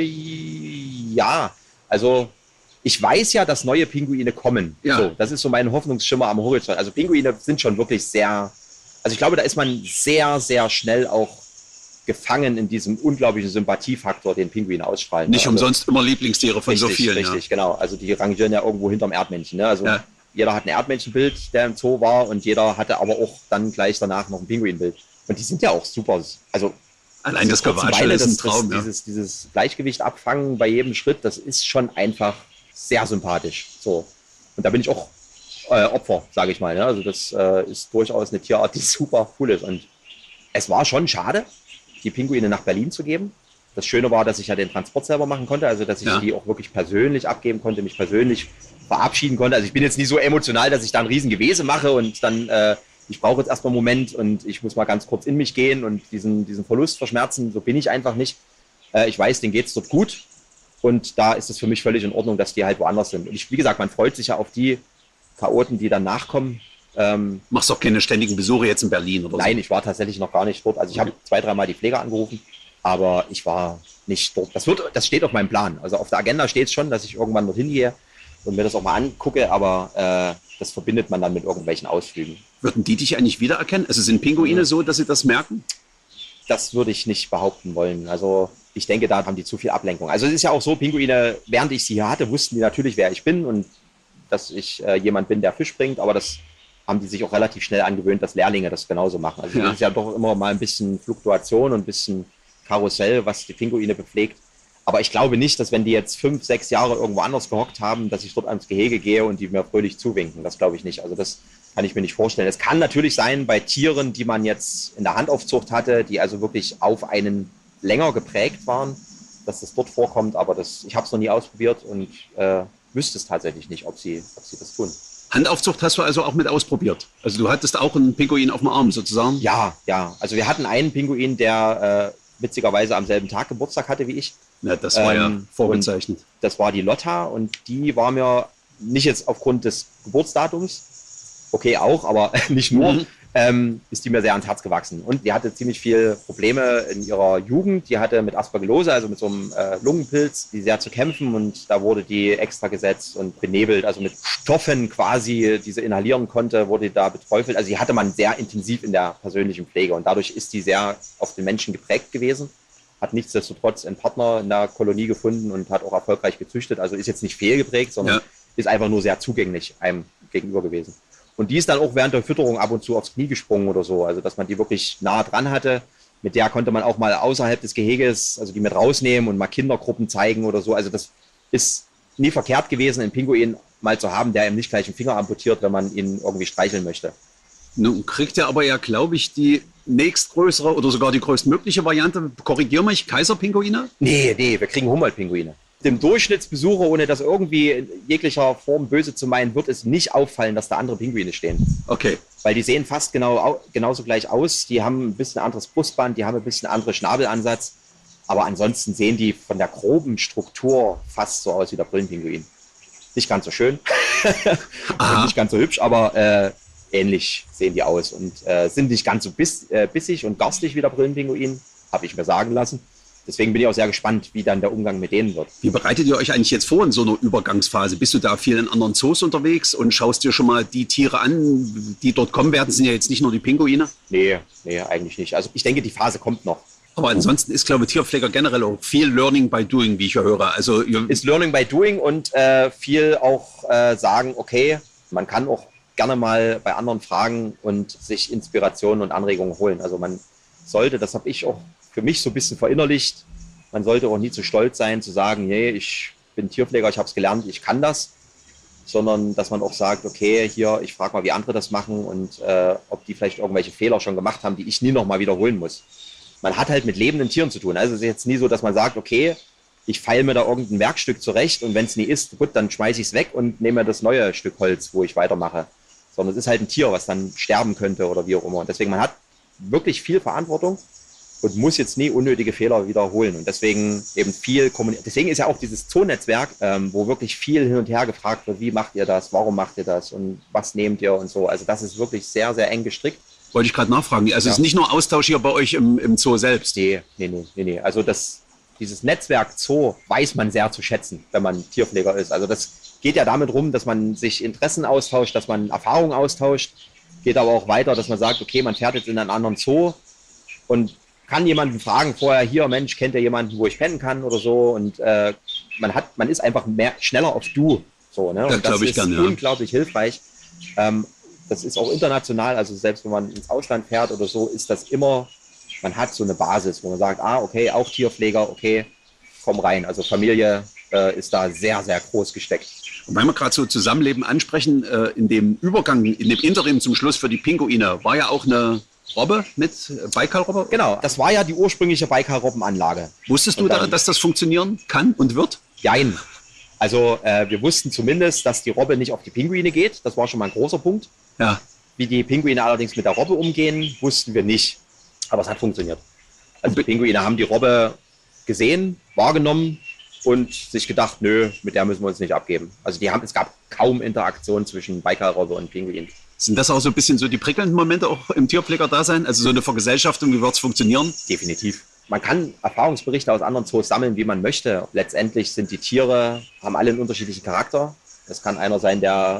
[SPEAKER 5] ja, also ich weiß ja, dass neue Pinguine kommen.
[SPEAKER 4] Ja.
[SPEAKER 5] So, das ist so mein Hoffnungsschimmer am Horizont. Also Pinguine sind schon wirklich sehr, also ich glaube, da ist man sehr, sehr schnell auch gefangen in diesem unglaublichen Sympathiefaktor, den Pinguine ausstrahlen.
[SPEAKER 4] Nicht
[SPEAKER 5] also,
[SPEAKER 4] umsonst immer Lieblingstiere von
[SPEAKER 5] richtig,
[SPEAKER 4] so vielen.
[SPEAKER 5] Richtig,
[SPEAKER 4] ja.
[SPEAKER 5] genau. Also die rangieren ja irgendwo hinterm Erdmännchen. Ne? Also
[SPEAKER 4] ja.
[SPEAKER 5] Jeder hat ein Erdmännchenbild, der im Zoo war, und jeder hatte aber auch dann gleich danach noch ein Pinguinbild. Und die sind ja auch super. Also
[SPEAKER 4] allein das Gewatschel ist ein Traum.
[SPEAKER 5] Das,
[SPEAKER 4] ja.
[SPEAKER 5] dieses, dieses Gleichgewicht abfangen bei jedem Schritt, das ist schon einfach sehr sympathisch. So. Und da bin ich auch äh, Opfer, sage ich mal. Ne? Also das äh, ist durchaus eine Tierart, die super cool ist. Und es war schon schade, die Pinguine nach Berlin zu geben. Das Schöne war, dass ich ja den Transport selber machen konnte, also dass ich ja. die auch wirklich persönlich abgeben konnte, mich persönlich verabschieden konnte. Also ich bin jetzt nicht so emotional, dass ich da ein riesen Gewese mache und dann, äh, ich brauche jetzt erstmal einen Moment und ich muss mal ganz kurz in mich gehen und diesen, diesen Verlust verschmerzen. So bin ich einfach nicht. Äh, ich weiß, denen geht es dort gut und da ist es für mich völlig in Ordnung, dass die halt woanders sind. Und ich, wie gesagt, man freut sich ja auf die Chaoten, die dann nachkommen. Ähm,
[SPEAKER 4] Machst doch keine ständigen Besuche jetzt in Berlin oder
[SPEAKER 5] Nein,
[SPEAKER 4] so?
[SPEAKER 5] ich war tatsächlich noch gar nicht dort. Also ich okay. habe zwei, dreimal die Pfleger angerufen, aber ich war nicht dort. Das, wird, das steht auf meinem Plan. Also auf der Agenda steht es schon, dass ich irgendwann dorthin gehe und mir das auch mal angucke, aber äh, das verbindet man dann mit irgendwelchen Ausflügen.
[SPEAKER 4] Würden die dich eigentlich wiedererkennen? Also sind Pinguine ja. so, dass sie das merken?
[SPEAKER 5] Das würde ich nicht behaupten wollen. Also ich denke, da haben die zu viel Ablenkung. Also es ist ja auch so, Pinguine, während ich sie hier hatte, wussten die natürlich, wer ich bin und dass ich äh, jemand bin, der Fisch bringt, aber das haben die sich auch relativ schnell angewöhnt, dass Lehrlinge das genauso machen. Also es ja. ist ja doch immer mal ein bisschen Fluktuation und ein bisschen Karussell, was die Pinguine bepflegt. Aber ich glaube nicht, dass wenn die jetzt fünf, sechs Jahre irgendwo anders gehockt haben, dass ich dort ans Gehege gehe und die mir fröhlich zuwinken. Das glaube ich nicht. Also das kann ich mir nicht vorstellen. Es kann natürlich sein bei Tieren, die man jetzt in der Handaufzucht hatte, die also wirklich auf einen länger geprägt waren, dass das dort vorkommt. Aber das, ich habe es noch nie ausprobiert und äh, wüsste es tatsächlich nicht, ob sie, ob sie das tun.
[SPEAKER 4] Handaufzucht hast du also auch mit ausprobiert? Also du hattest auch einen Pinguin auf dem Arm sozusagen?
[SPEAKER 5] Ja, ja. Also wir hatten einen Pinguin, der äh, witzigerweise am selben Tag Geburtstag hatte wie ich.
[SPEAKER 4] Ja, das war ähm, ja vorgezeichnet.
[SPEAKER 5] Das war die Lotta und die war mir nicht jetzt aufgrund des Geburtsdatums okay auch, aber nicht nur,
[SPEAKER 4] Mhm.
[SPEAKER 5] ähm, ist die mir sehr ans Herz gewachsen. Und die hatte ziemlich viele Probleme in ihrer Jugend. Die hatte mit Aspergillose, also mit so einem äh, Lungenpilz, die sehr zu kämpfen. Und da wurde die extra gesetzt und benebelt, also mit Stoffen quasi, die sie inhalieren konnte, wurde die da beträufelt. Also die hatte man sehr intensiv in der persönlichen Pflege. Und dadurch ist die sehr auf den Menschen geprägt gewesen. Hat nichtsdestotrotz einen Partner in der Kolonie gefunden und hat auch erfolgreich gezüchtet. Also ist jetzt nicht fehlgeprägt, sondern
[SPEAKER 4] Ja.
[SPEAKER 5] ist einfach nur sehr zugänglich einem gegenüber gewesen. Und die ist dann auch während der Fütterung ab und zu aufs Knie gesprungen oder so. Also dass man die wirklich nah dran hatte. Mit der konnte man auch mal außerhalb des Geheges, also die mit rausnehmen und mal Kindergruppen zeigen oder so. Also das ist nie verkehrt gewesen, einen Pinguin mal zu haben, der ihm nicht gleich einen Finger amputiert, wenn man ihn irgendwie streicheln möchte.
[SPEAKER 4] Nun kriegt er aber ja, glaube ich, die nächstgrößere oder sogar die größtmögliche Variante, korrigier mich, Kaiserpinguine?
[SPEAKER 5] Nee, nee, wir kriegen Humboldt-Pinguine. Dem Durchschnittsbesucher, ohne das irgendwie in jeglicher Form böse zu meinen, wird es nicht auffallen, dass da andere Pinguine stehen.
[SPEAKER 4] Okay.
[SPEAKER 5] Weil die sehen fast genau, au- genauso gleich aus. Die haben ein bisschen anderes Brustband, die haben ein bisschen anderen Schnabelansatz. Aber ansonsten sehen die von der groben Struktur fast so aus wie der Brillenpinguin. Nicht ganz so schön und nicht ganz so hübsch, aber äh, ähnlich sehen die aus und äh, sind nicht ganz so biss, äh, bissig und garstig wie der Brillenpinguin, habe ich mir sagen lassen. Deswegen bin ich auch sehr gespannt, wie dann der Umgang mit denen wird.
[SPEAKER 4] Wie bereitet ihr euch eigentlich jetzt vor in so einer Übergangsphase? Bist du da viel in anderen Zoos unterwegs und schaust dir schon mal die Tiere an, die dort kommen werden? Das sind ja jetzt nicht nur die Pinguine.
[SPEAKER 5] Nee, nee, eigentlich nicht. Also ich denke, die Phase kommt noch.
[SPEAKER 4] Aber ansonsten ist, glaube ich, Tierpfleger generell auch viel Learning by Doing, wie ich ja höre. Also ihr,
[SPEAKER 5] Ist Learning by Doing und äh, viel auch äh, sagen, okay, man kann auch gerne mal bei anderen fragen und sich Inspirationen und Anregungen holen. Also man sollte, das habe ich auch für mich so ein bisschen verinnerlicht, man sollte auch nie zu stolz sein, zu sagen, nee, ich bin Tierpfleger, ich habe es gelernt, ich kann das, sondern dass man auch sagt, okay, hier, ich frage mal, wie andere das machen und äh, ob die vielleicht irgendwelche Fehler schon gemacht haben, die ich nie nochmal wiederholen muss. Man hat halt mit lebenden Tieren zu tun. Also es ist jetzt nie so, dass man sagt, okay, ich feile mir da irgendein Werkstück zurecht und wenn es nie ist, gut, dann schmeiße ich es weg und nehme mir das neue Stück Holz, wo ich weitermache. Sondern es ist halt ein Tier, was dann sterben könnte oder wie auch immer. Und deswegen, man hat wirklich viel Verantwortung und muss jetzt nie unnötige Fehler wiederholen. Und deswegen eben viel kommunizieren. Deswegen ist ja auch dieses Zoo-Netzwerk, ähm, wo wirklich viel hin und her gefragt wird, wie macht ihr das, warum macht ihr das und was nehmt ihr und so. Also das ist wirklich sehr, sehr eng gestrickt.
[SPEAKER 4] wollte ich gerade nachfragen. Also
[SPEAKER 5] Ja.
[SPEAKER 4] es ist nicht nur Austausch hier bei euch im, im Zoo selbst.
[SPEAKER 5] Nee, nee, nee, nee, nee. Also das, dieses Netzwerk Zoo weiß man sehr zu schätzen, wenn man Tierpfleger ist. Also das geht ja damit rum, dass man sich Interessen austauscht, dass man Erfahrungen austauscht. Geht aber auch weiter, dass man sagt, okay, man fährt jetzt in einen anderen Zoo und kann jemanden fragen vorher, hier, Mensch, kennt ihr jemanden, wo ich pennen kann oder so. Und äh, man hat, man ist einfach mehr, schneller auf Du. So, ne? Und
[SPEAKER 4] Das glaub ich
[SPEAKER 5] ist
[SPEAKER 4] gern, ja.
[SPEAKER 5] unglaublich hilfreich. Ähm, das ist auch international, also selbst wenn man ins Ausland fährt oder so, ist das immer, man hat so eine Basis, wo man sagt, ah, okay, auch Tierpfleger, okay, komm rein. Also Familie äh, ist da sehr, sehr groß gesteckt.
[SPEAKER 4] Und weil wir gerade so Zusammenleben ansprechen, äh, in dem Übergang, in dem Interim zum Schluss für die Pinguine, war ja auch eine Robbe mit äh, Baikal-Robbe.
[SPEAKER 5] Genau, das war ja die ursprüngliche Baikal-Robbenanlage.
[SPEAKER 4] Wusstest du
[SPEAKER 5] Und
[SPEAKER 4] da,
[SPEAKER 5] dann-
[SPEAKER 4] dass das funktionieren kann und wird?
[SPEAKER 5] Jein. Also äh, wir wussten zumindest, dass die Robbe nicht auf die Pinguine geht. Das war schon mal ein großer Punkt.
[SPEAKER 4] Ja.
[SPEAKER 5] Wie die Pinguine allerdings mit der Robbe umgehen, wussten wir nicht. Aber es hat funktioniert. Also die Pinguine haben die Robbe gesehen, wahrgenommen und sich gedacht, nö, mit der müssen wir uns nicht abgeben. Also die haben, es gab kaum Interaktion zwischen Baikal-Robbe und Pinguin.
[SPEAKER 4] Sind das auch so ein bisschen so die prickelnden Momente auch im Tierpfleger-Dasein? Also so eine Vergesellschaftung, wie wird es funktionieren?
[SPEAKER 5] Definitiv. Man kann Erfahrungsberichte aus anderen Zoos sammeln, wie man möchte. Letztendlich sind die Tiere, haben alle einen unterschiedlichen Charakter. Das kann einer sein, der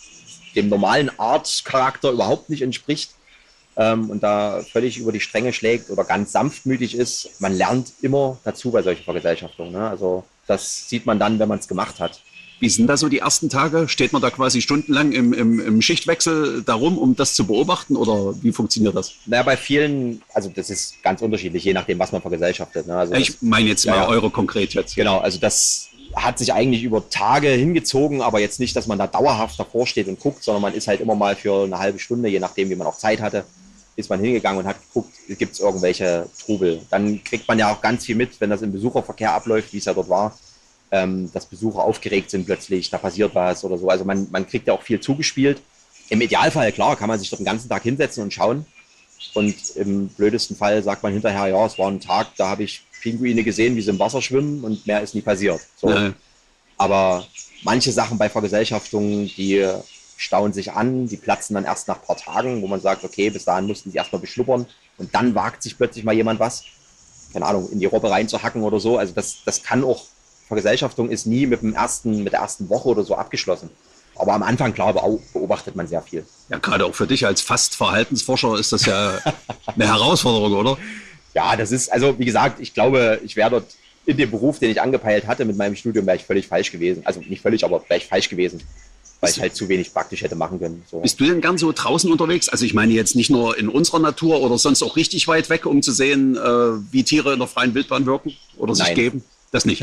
[SPEAKER 5] dem normalen Artcharakter überhaupt nicht entspricht ähm, und da völlig über die Stränge schlägt oder ganz sanftmütig ist. Man lernt immer dazu bei solchen Vergesellschaftungen. Ne? Also das sieht man dann, wenn man es gemacht hat.
[SPEAKER 4] Wie sind da so die ersten Tage? Steht man da quasi stundenlang im, im, im Schichtwechsel darum, um das zu beobachten? Oder wie funktioniert das?
[SPEAKER 5] Naja, bei vielen, also das ist ganz unterschiedlich, je nachdem, was man vergesellschaftet. Ne? Also das-
[SPEAKER 4] Ich meine jetzt
[SPEAKER 5] Ja,
[SPEAKER 4] mal
[SPEAKER 5] ja.
[SPEAKER 4] eure konkret jetzt.
[SPEAKER 5] Genau, also das hat sich eigentlich über Tage hingezogen, aber jetzt nicht, dass man da dauerhaft davor steht und guckt, sondern man ist halt immer mal für eine halbe Stunde, je nachdem, wie man auch Zeit hatte, ist man hingegangen und hat geguckt, gibt es irgendwelche Trubel. Dann kriegt man ja auch ganz viel mit, wenn das im Besucherverkehr abläuft, wie es ja dort war, ähm, dass Besucher aufgeregt sind plötzlich, da passiert was oder so. Also man, man kriegt ja auch viel zugespielt. Im Idealfall, klar, kann man sich dort den ganzen Tag hinsetzen und schauen. Und im blödesten Fall sagt man hinterher, ja, es war ein Tag, da habe ich Pinguine gesehen, wie sie im Wasser schwimmen und mehr ist nie passiert. So.
[SPEAKER 4] Ja.
[SPEAKER 5] Aber manche Sachen bei Vergesellschaftungen, die stauen sich an, die platzen dann erst nach ein paar Tagen, wo man sagt, okay, bis dahin mussten sie erstmal beschnuppern und dann wagt sich plötzlich mal jemand was, keine Ahnung, in die Robbe reinzuhacken oder so. Also das, das kann auch, Vergesellschaftung ist nie mit dem ersten, mit der ersten Woche oder so abgeschlossen. Aber am Anfang, klar, beobachtet man sehr viel.
[SPEAKER 4] Ja, gerade auch für dich als fast Verhaltensforscher ist das ja eine Herausforderung, oder?
[SPEAKER 5] Ja, das ist, also wie gesagt, ich glaube, ich wäre dort in dem Beruf, den ich angepeilt hatte mit meinem Studium, wäre ich völlig falsch gewesen. Also nicht völlig, aber wäre ich falsch gewesen, weil ich halt zu wenig praktisch hätte machen können. So.
[SPEAKER 4] Bist du denn gern so draußen unterwegs? Also ich meine jetzt nicht nur in unserer Natur oder sonst auch richtig weit weg, um zu sehen, äh, wie Tiere in der freien Wildbahn wirken oder sich
[SPEAKER 5] Nein.
[SPEAKER 4] geben? Das nicht.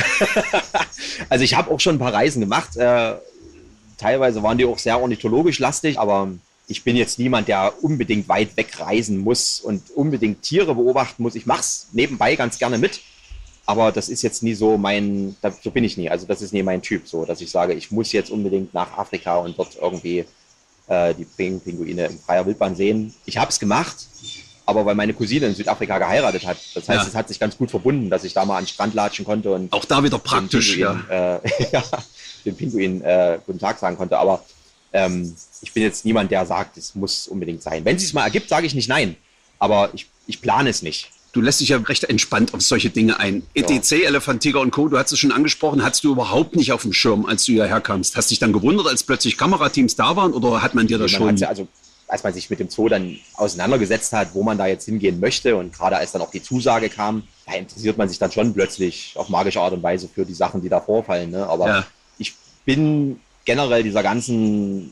[SPEAKER 5] Also ich habe auch schon ein paar Reisen gemacht. Äh, teilweise waren die auch sehr ornithologisch lastig, aber ich bin jetzt niemand, der unbedingt weit weg reisen muss und unbedingt Tiere beobachten muss. Ich mache es nebenbei ganz gerne mit, aber das ist jetzt nie so mein, so bin ich nie. Also das ist nie mein Typ, so dass ich sage, ich muss jetzt unbedingt nach Afrika und dort irgendwie äh, die Pinguine in freier Wildbahn sehen. Ich habe es gemacht, aber weil meine Cousine in Südafrika geheiratet hat. Das heißt, ja. Es hat sich ganz gut verbunden, dass ich da mal an den Strand latschen konnte. Und
[SPEAKER 4] auch da wieder praktisch,
[SPEAKER 5] Pinguin, ja. Äh, ja, den Pinguin äh, guten Tag sagen konnte. Aber ähm, ich bin jetzt niemand, der sagt, es muss unbedingt sein. Wenn es sich mal ergibt, sage ich nicht nein. Aber ich, ich plane es nicht.
[SPEAKER 4] Du lässt dich ja recht entspannt auf solche Dinge ein. E T C, ja. Elefant, Tiger und Co., du hast es schon angesprochen, hattest du überhaupt nicht auf dem Schirm, als du hierher kamst. Hast dich dann gewundert, als plötzlich Kamerateams da waren, oder hat man dir das
[SPEAKER 5] man
[SPEAKER 4] schon...
[SPEAKER 5] Ja, also, als man sich mit dem Zoo dann auseinandergesetzt hat, wo man da jetzt hingehen möchte und gerade als dann auch die Zusage kam, da interessiert man sich dann schon plötzlich auf magische Art und Weise für die Sachen, die da vorfallen. Ne? Aber ja. Ich bin generell dieser ganzen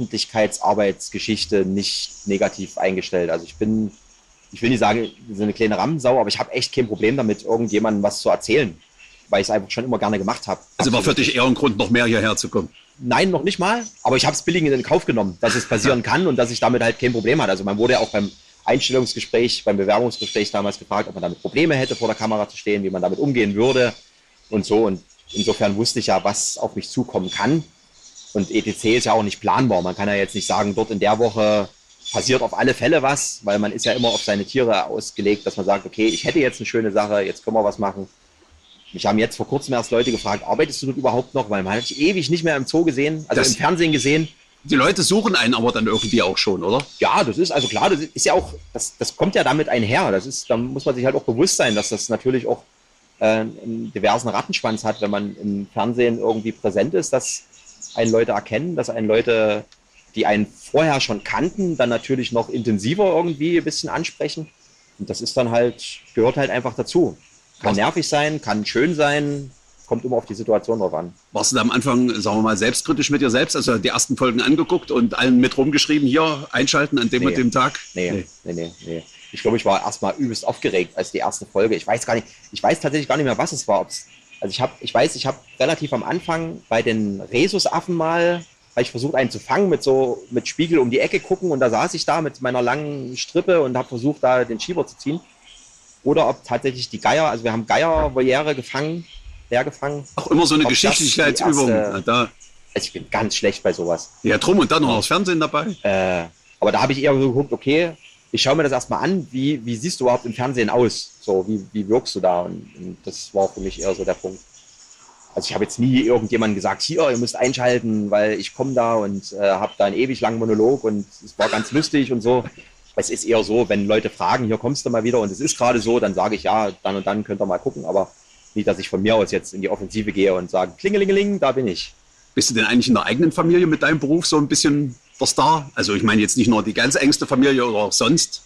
[SPEAKER 5] Öffentlichkeitsarbeitsgeschichte nicht negativ eingestellt. Also ich bin, ich will nicht sagen, so eine kleine Rampensau, aber ich habe echt kein Problem damit, irgendjemandem was zu erzählen, weil ich es einfach schon immer gerne gemacht habe.
[SPEAKER 4] Also war für dich eher ein Grund, noch mehr hierher zu kommen?
[SPEAKER 5] Nein, noch nicht mal, aber ich habe es billig in den Kauf genommen, dass es passieren kann und dass ich damit halt kein Problem hatte. Also man wurde ja auch beim Einstellungsgespräch, beim Bewerbungsgespräch damals gefragt, ob man damit Probleme hätte, vor der Kamera zu stehen, wie man damit umgehen würde und so. Und insofern wusste ich ja, was auf mich zukommen kann. Und E T C ist ja auch nicht planbar. Man kann ja jetzt nicht sagen, dort in der Woche passiert auf alle Fälle was, weil man ist ja immer auf seine Tiere ausgelegt, dass man sagt, okay, ich hätte jetzt eine schöne Sache, jetzt können wir was machen. Mich haben jetzt vor kurzem erst Leute gefragt, arbeitest du dort überhaupt noch? Weil man hat dich ewig nicht mehr im Zoo gesehen, also das, im Fernsehen gesehen.
[SPEAKER 4] Die Leute suchen einen aber dann irgendwie auch schon, oder?
[SPEAKER 5] Ja, das ist, also klar, das ist ja auch, das, das kommt ja damit einher. Das ist, da muss man sich halt auch bewusst sein, dass das natürlich auch äh, einen diversen Rattenschwanz hat, wenn man im Fernsehen irgendwie präsent ist, dass einen Leute erkennen, dass einen Leute, die einen vorher schon kannten, dann natürlich noch intensiver irgendwie ein bisschen ansprechen. Und das ist dann halt, gehört halt einfach dazu. Kann nervig sein, kann schön sein, kommt immer auf die Situation drauf an.
[SPEAKER 4] Warst du da am Anfang, sagen wir mal, selbstkritisch mit dir selbst? Also die ersten Folgen angeguckt und allen mit rumgeschrieben, hier einschalten an dem nee. und dem Tag?
[SPEAKER 5] Nee, nee, nee, nee. nee. Ich glaube, ich war erstmal übelst aufgeregt als die erste Folge. Ich weiß gar nicht, ich weiß tatsächlich gar nicht mehr, was es war. Ob's, also ich habe, ich weiß, ich habe relativ am Anfang bei den Rhesusaffen mal, habe ich versucht, einen zu fangen mit so, mit Spiegel um die Ecke gucken und da saß ich da mit meiner langen Strippe und habe versucht, da den Schieber zu ziehen. Oder ob tatsächlich die Geier, also wir haben Geier-Voliere gefangen, hergefangen.
[SPEAKER 4] Auch immer so eine Geschicklichkeitsübung.
[SPEAKER 5] Erste, da. Also ich bin ganz schlecht bei sowas.
[SPEAKER 4] Ja, drum und dann noch das Fernsehen dabei.
[SPEAKER 5] Äh, aber da habe ich eher so geguckt, okay, ich schaue mir das erstmal an, wie, wie siehst du überhaupt im Fernsehen aus? So, wie, wie wirkst du da? Und, und das war für mich eher so der Punkt. Also ich habe jetzt nie irgendjemandem gesagt, hier, ihr müsst einschalten, weil ich komme da und äh, habe da einen ewig langen Monolog und es war ganz lustig und so. Es ist eher so, wenn Leute fragen, hier kommst du mal wieder und es ist gerade so, dann sage ich, ja, dann und dann könnt ihr mal gucken, aber nicht, dass ich von mir aus jetzt in die Offensive gehe und sage, klingelingeling, da bin ich.
[SPEAKER 4] Bist du denn eigentlich in der eigenen Familie mit deinem Beruf so ein bisschen der Star? Also ich meine jetzt nicht nur die ganz engste Familie oder auch sonst.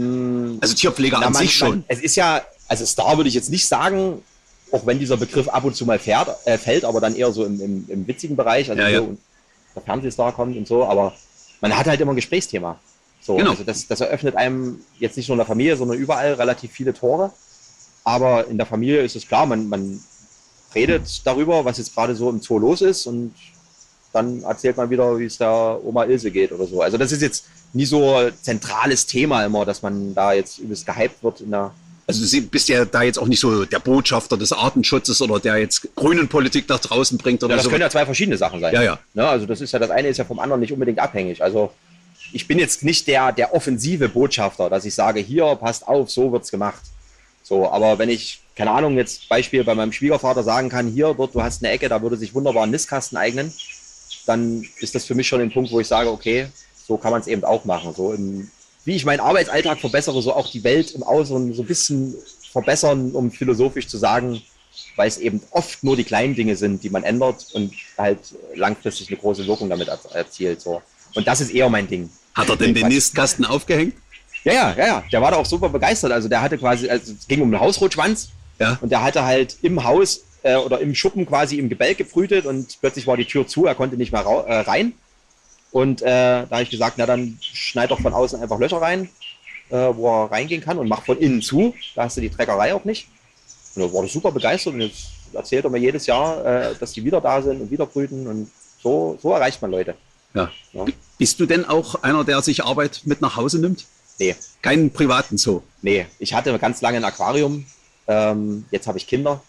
[SPEAKER 4] Also Tierpfleger an sich schon.
[SPEAKER 5] Es ist ja, also Star würde ich jetzt nicht sagen, auch wenn dieser Begriff ab und zu mal fährt, äh, fällt, aber dann eher so im, im, im witzigen Bereich, also ja, ja. So der Fernsehstar kommt und so, aber man hat halt immer ein Gesprächsthema. So, genau. Also das, das eröffnet einem jetzt nicht nur in der Familie, sondern überall relativ viele Tore. Aber in der Familie ist es klar, man, man redet darüber, was jetzt gerade so im Zoo los ist und dann erzählt man wieder, wie es der Oma Ilse geht oder so. Also das ist jetzt nie so ein zentrales Thema immer, dass man da jetzt übelst gehypt wird in der...
[SPEAKER 4] Also du bist ja da jetzt auch nicht so der Botschafter des Artenschutzes oder der jetzt grünen Politik nach draußen bringt oder
[SPEAKER 5] ja, das
[SPEAKER 4] so.
[SPEAKER 5] können ja zwei verschiedene Sachen sein.
[SPEAKER 4] Ja, ja.
[SPEAKER 5] Ne, also das ist ja, das eine ist ja vom anderen nicht unbedingt abhängig. Also ich bin jetzt nicht der, der offensive Botschafter, dass ich sage, hier, passt auf, so wird's gemacht. So, aber wenn ich, keine Ahnung, jetzt Beispiel bei meinem Schwiegervater sagen kann, hier, dort, du hast eine Ecke, da würde sich wunderbar ein Nistkasten eignen, dann ist das für mich schon ein Punkt, wo ich sage, okay, so kann man es eben auch machen. So im, wie ich meinen Arbeitsalltag verbessere, so auch die Welt im Außen so ein bisschen verbessern, um philosophisch zu sagen, weil es eben oft nur die kleinen Dinge sind, die man ändert und halt langfristig eine große Wirkung damit erzielt. So. Und das ist eher mein Ding.
[SPEAKER 4] Hat er denn den Nistkasten aufgehängt?
[SPEAKER 5] Ja, ja, ja, ja. Der war da auch super begeistert. Also der hatte quasi, also es ging um einen Hausrotschwanz. Ja. Und der hatte halt im Haus äh, oder im Schuppen quasi im Gebälk gebrütet und plötzlich war die Tür zu, er konnte nicht mehr ra- äh, rein. Und äh, da habe ich gesagt, na dann schneid doch von außen einfach Löcher rein, äh, wo er reingehen kann und mach von innen zu. Da hast du die Treckerei auch nicht. Und er wurde super begeistert und jetzt erzählt er mir jedes Jahr, äh, dass die wieder da sind und wieder brüten und so, so erreicht man Leute.
[SPEAKER 4] Ja. Ja. Bist du denn auch einer, der sich Arbeit mit nach Hause nimmt?
[SPEAKER 5] Nee.
[SPEAKER 4] Keinen privaten Zoo?
[SPEAKER 5] Nee, ich hatte ganz lange ein Aquarium. Ähm, jetzt habe ich Kinder.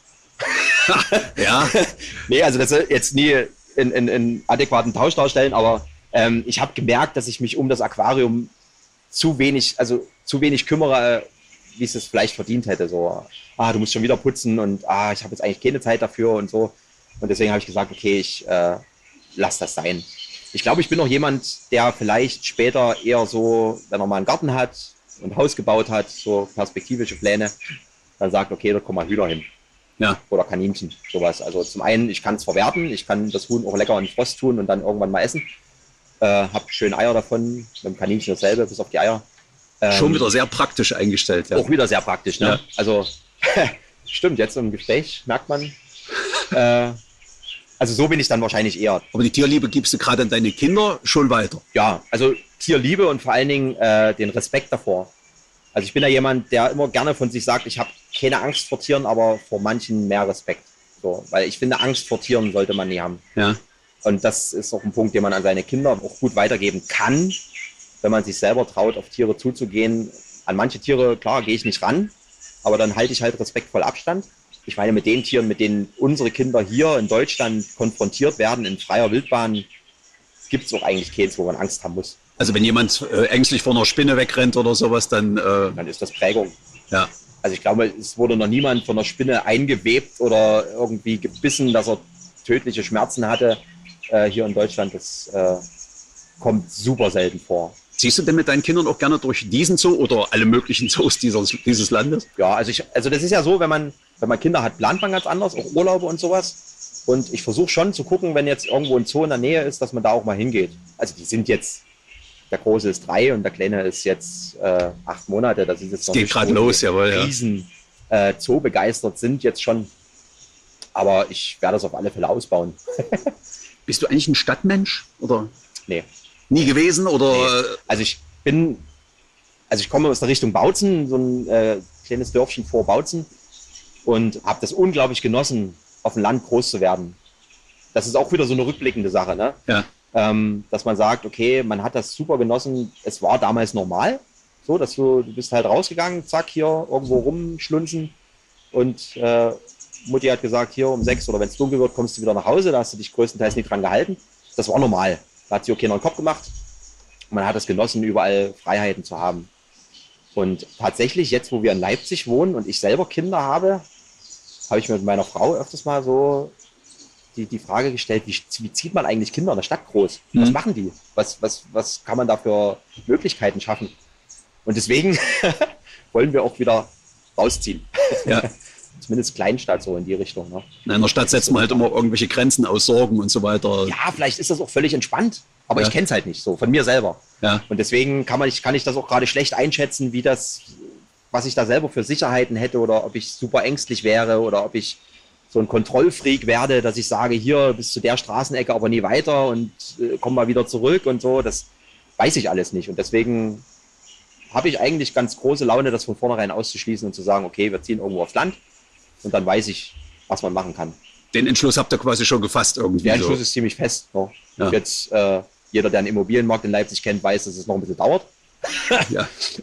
[SPEAKER 4] Ja.
[SPEAKER 5] Nee, also das soll jetzt nie in, in, in adäquaten Tausch darstellen, aber ähm, ich habe gemerkt, dass ich mich um das Aquarium zu wenig, also zu wenig kümmere, wie es es vielleicht verdient hätte. So, ah, du musst schon wieder putzen und ah, ich habe jetzt eigentlich keine Zeit dafür und so. Und deswegen habe ich gesagt, okay, ich äh, lass das sein. Ich glaube, ich bin noch jemand, der vielleicht später eher so, wenn er mal einen Garten hat und ein Haus gebaut hat, so perspektivische Pläne, dann sagt, okay, da kommen mal Hühner hin. Ja. Oder Kaninchen, sowas. Also zum einen, ich kann es verwerten, ich kann das Huhn auch lecker in den Frost tun und dann irgendwann mal essen. Äh, hab schön Eier davon, mit dem Kaninchen dasselbe, bis auf die Eier. Ähm,
[SPEAKER 4] Schon wieder sehr praktisch eingestellt. Ja.
[SPEAKER 5] Auch wieder sehr praktisch, ne? Ja. Also, stimmt, jetzt im Gespräch merkt man, äh, also so bin ich dann wahrscheinlich eher.
[SPEAKER 4] Aber die Tierliebe gibst du gerade an deine Kinder schon weiter?
[SPEAKER 5] Ja, also Tierliebe und vor allen Dingen äh, den Respekt davor. Also ich bin ja jemand, der immer gerne von sich sagt, ich habe keine Angst vor Tieren, aber vor manchen mehr Respekt. So, weil ich finde, Angst vor Tieren sollte man nie haben.
[SPEAKER 4] Ja.
[SPEAKER 5] Und das ist auch ein Punkt, den man an seine Kinder auch gut weitergeben kann, wenn man sich selber traut, auf Tiere zuzugehen. An manche Tiere, klar, gehe ich nicht ran, aber dann halte ich halt respektvoll Abstand. Ich meine, mit den Tieren, mit denen unsere Kinder hier in Deutschland konfrontiert werden, in freier Wildbahn, gibt es auch eigentlich keins, wo man Angst haben muss.
[SPEAKER 4] Also wenn jemand äh, ängstlich vor einer Spinne wegrennt oder sowas, dann... Äh
[SPEAKER 5] dann ist das Prägung.
[SPEAKER 4] Ja.
[SPEAKER 5] Also ich glaube, es wurde noch niemand von einer Spinne eingewebt oder irgendwie gebissen, dass er tödliche Schmerzen hatte äh, hier in Deutschland. Das äh, kommt super selten vor.
[SPEAKER 4] Ziehst du denn mit deinen Kindern auch gerne durch diesen Zoo oder alle möglichen Zoos dieses, dieses Landes?
[SPEAKER 5] Ja, also, ich, also das ist ja so, wenn man, wenn man Kinder hat, plant man ganz anders, auch Urlaube und sowas. Und ich versuche schon zu gucken, wenn jetzt irgendwo ein Zoo in der Nähe ist, dass man da auch mal hingeht. Also die sind jetzt, der Große ist drei und der Kleine ist jetzt äh, acht Monate. Das ist jetzt noch
[SPEAKER 4] geht
[SPEAKER 5] nicht
[SPEAKER 4] gerade los, jawohl, ja.
[SPEAKER 5] Riesen äh, Zoo begeistert sind jetzt schon. Aber ich werde das auf alle Fälle ausbauen.
[SPEAKER 4] Bist du eigentlich ein Stadtmensch? Oder?
[SPEAKER 5] Nee.
[SPEAKER 4] Nie gewesen? Oder?
[SPEAKER 5] Nee. Also ich bin, also ich komme aus der Richtung Bautzen, so ein äh, kleines Dörfchen vor Bautzen und habe das unglaublich genossen, auf dem Land groß zu werden. Das ist auch wieder so eine rückblickende Sache, ne?
[SPEAKER 4] Ja.
[SPEAKER 5] Ähm, dass man sagt, okay, man hat das super genossen, es war damals normal, so, dass du, du bist halt rausgegangen, zack, hier irgendwo rumschlunzen und äh, Mutti hat gesagt, hier um sechs oder wenn es dunkel wird, kommst du wieder nach Hause, da hast du dich größtenteils nicht dran gehalten. Das war normal. Da hat sich auch keiner den Kopf gemacht. Man hat es genossen, überall Freiheiten zu haben. Und tatsächlich, jetzt wo wir in Leipzig wohnen und ich selber Kinder habe, habe ich mit meiner Frau öfters mal so die, die Frage gestellt, wie, wie zieht man eigentlich Kinder in der Stadt groß? Was mhm. machen die? Was, was, was kann man da für Möglichkeiten schaffen? Und deswegen wollen wir auch wieder rausziehen.
[SPEAKER 4] Ja.
[SPEAKER 5] Zumindest Kleinstadt so in die Richtung. Ne?
[SPEAKER 4] In der Stadt setzt man halt immer irgendwelche Grenzen aus Sorgen und so weiter.
[SPEAKER 5] Ja, vielleicht ist das auch völlig entspannt, aber
[SPEAKER 4] ja.
[SPEAKER 5] ich kenne es halt nicht so, von mir selber.
[SPEAKER 4] Ja.
[SPEAKER 5] Und deswegen kann, man, kann ich das auch gerade schlecht einschätzen, wie das, was ich da selber für Sicherheiten hätte oder ob ich super ängstlich wäre oder ob ich so ein Kontrollfreak werde, dass ich sage, hier bis zu der Straßenecke, aber nie weiter und äh, komm mal wieder zurück und so. Das weiß ich alles nicht. Und deswegen habe ich eigentlich ganz große Laune, das von vornherein auszuschließen und zu sagen, okay, wir ziehen irgendwo aufs Land. Und dann weiß ich, was man machen kann.
[SPEAKER 4] Den Entschluss habt ihr quasi schon gefasst irgendwie.
[SPEAKER 5] Der Entschluss
[SPEAKER 4] so.
[SPEAKER 5] ist ziemlich fest. Ne?
[SPEAKER 4] Ja.
[SPEAKER 5] Und jetzt, äh, jeder, der einen Immobilienmarkt in Leipzig kennt, weiß, dass es noch ein bisschen dauert.
[SPEAKER 4] Ja.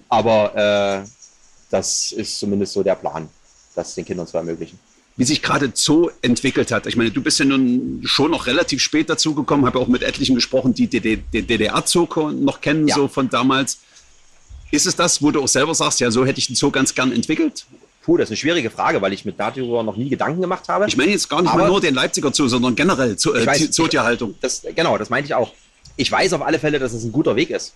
[SPEAKER 5] Aber äh, das ist zumindest so der Plan, das den Kindern zu ermöglichen.
[SPEAKER 4] Wie sich gerade Zoo entwickelt hat. Ich meine, du bist ja nun schon noch relativ spät dazugekommen, habe auch mit etlichen gesprochen, die den D D R-Zoo noch kennen, ja. so von damals. Ist es das, wo du auch selber sagst, ja, so hätte ich den Zoo ganz gern entwickelt?
[SPEAKER 5] Puh, das ist eine schwierige Frage, weil ich mir darüber noch nie Gedanken gemacht habe.
[SPEAKER 4] Ich meine jetzt gar nicht
[SPEAKER 5] Aber
[SPEAKER 4] mal nur den Leipziger Zoo, sondern generell Zoo, äh,
[SPEAKER 5] weiß,
[SPEAKER 4] Zootierhaltung.
[SPEAKER 5] Das, genau, das meinte ich auch. Ich weiß auf alle Fälle, dass es ein guter Weg ist.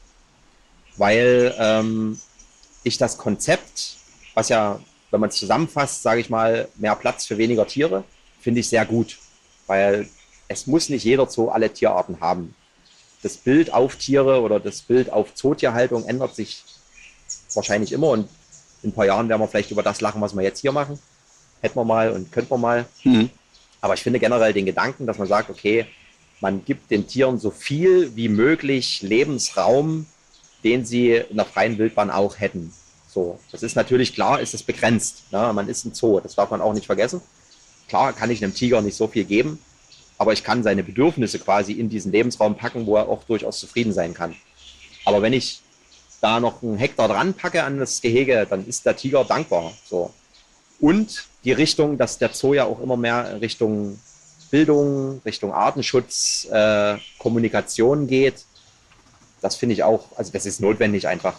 [SPEAKER 5] Weil ähm, ich das Konzept, was ja, wenn man es zusammenfasst, sage ich mal, mehr Platz für weniger Tiere, finde ich sehr gut. Weil es muss nicht jeder Zoo alle Tierarten haben. Das Bild auf Tiere oder das Bild auf Zootierhaltung ändert sich wahrscheinlich immer. Und in ein paar Jahren werden wir vielleicht über das lachen, was wir jetzt hier machen. Hätten wir mal und könnten wir mal.
[SPEAKER 4] Mhm.
[SPEAKER 5] Aber ich finde generell den Gedanken, dass man sagt, okay, man gibt den Tieren so viel wie möglich Lebensraum, den sie in der freien Wildbahn auch hätten. So, das ist natürlich klar, ist es begrenzt. Ne? Man ist ein Zoo, das darf man auch nicht vergessen. Klar kann ich einem Tiger nicht so viel geben, aber ich kann seine Bedürfnisse quasi in diesen Lebensraum packen, wo er auch durchaus zufrieden sein kann. Aber wenn ich da noch einen Hektar dran packe an das Gehege, dann ist der Tiger dankbar. So. Und die Richtung, dass der Zoo ja auch immer mehr Richtung Bildung, Richtung Artenschutz, äh, Kommunikation geht, das finde ich auch, also das ist notwendig einfach.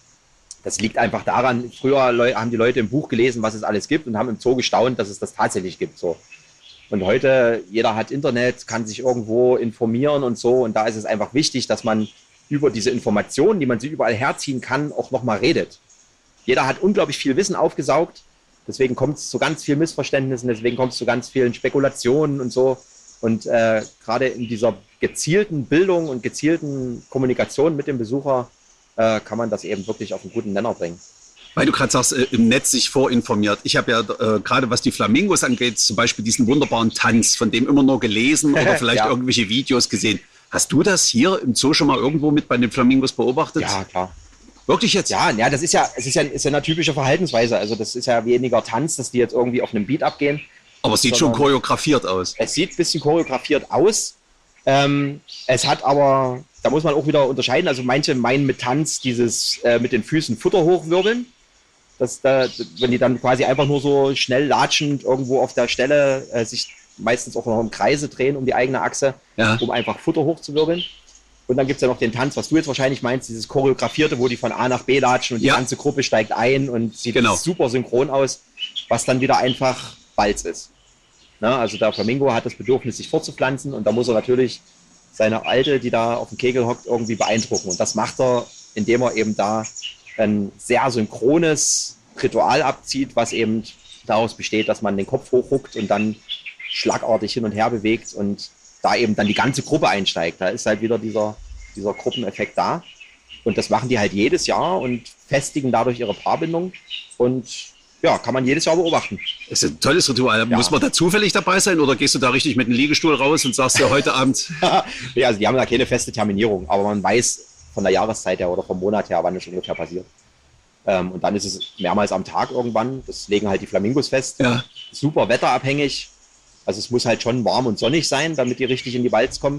[SPEAKER 5] Das liegt einfach daran, früher haben die Leute im Buch gelesen, was es alles gibt und haben im Zoo gestaunt, dass es das tatsächlich gibt. So. Und heute, jeder hat Internet, kann sich irgendwo informieren und so. Und da ist es einfach wichtig, dass man über diese Informationen, die man sich überall herziehen kann, auch nochmal redet. Jeder hat unglaublich viel Wissen aufgesaugt. Deswegen kommt es zu ganz vielen Missverständnissen, deswegen kommt es zu ganz vielen Spekulationen und so. Und äh, gerade in dieser gezielten Bildung und gezielten Kommunikation mit dem Besucher äh, kann man das eben wirklich auf einen guten Nenner bringen.
[SPEAKER 4] Weil du gerade sagst, äh, im Netz sich vorinformiert. Ich habe ja äh, gerade, was die Flamingos angeht, zum Beispiel diesen wunderbaren Tanz, von dem immer nur gelesen oder vielleicht
[SPEAKER 5] ja.
[SPEAKER 4] irgendwelche Videos gesehen. Hast du das hier im Zoo schon mal irgendwo mit bei den Flamingos beobachtet?
[SPEAKER 5] Ja, klar.
[SPEAKER 4] Wirklich jetzt?
[SPEAKER 5] Ja, ja, das ist ja, es ist ja, ist ja eine typische Verhaltensweise. Also das ist ja weniger Tanz, dass die jetzt irgendwie auf einem Beat abgehen.
[SPEAKER 4] Aber es sieht schon choreografiert aus.
[SPEAKER 5] Es sieht ein bisschen choreografiert aus. Ähm, es hat aber, da muss man auch wieder unterscheiden. Also manche meinen mit Tanz dieses äh, mit den Füßen Futter hochwirbeln. Das, da, wenn die dann quasi einfach nur so schnell latschend irgendwo auf der Stelle äh, sich meistens auch noch im Kreise drehen um die eigene Achse,
[SPEAKER 4] ja.
[SPEAKER 5] um einfach Futter hochzuwirbeln. Und dann gibt es ja noch den Tanz, was du jetzt wahrscheinlich meinst, dieses choreografierte, wo die von A nach B latschen und die
[SPEAKER 4] ja.
[SPEAKER 5] ganze Gruppe steigt ein und sieht
[SPEAKER 4] genau.
[SPEAKER 5] super synchron aus, was dann wieder einfach Balz ist. Na, also der Flamingo hat das Bedürfnis, sich fortzupflanzen und da muss er natürlich seine Alte, die da auf dem Kegel hockt, irgendwie beeindrucken. Und das macht er, indem er eben da ein sehr synchrones Ritual abzieht, was eben daraus besteht, dass man den Kopf hochruckt und dann schlagartig hin und her bewegt und da eben dann die ganze Gruppe einsteigt. Da ist halt wieder dieser, dieser Gruppeneffekt da. Und das machen die halt jedes Jahr und festigen dadurch ihre Paarbindung. Und ja, kann man jedes Jahr beobachten.
[SPEAKER 4] Das ist ein tolles Ritual. Ja. Muss man da zufällig dabei sein oder gehst du da richtig mit dem Liegestuhl raus und sagst ja heute Abend?
[SPEAKER 5] Ja, also die haben da keine feste Terminierung, aber man weiß von der Jahreszeit her oder vom Monat her, wann das ungefähr passiert. Ähm, und dann ist es mehrmals am Tag irgendwann. Das legen halt die Flamingos fest.
[SPEAKER 4] Ja.
[SPEAKER 5] Super wetterabhängig. Also es muss halt schon warm und sonnig sein, damit die richtig in die Balz kommen.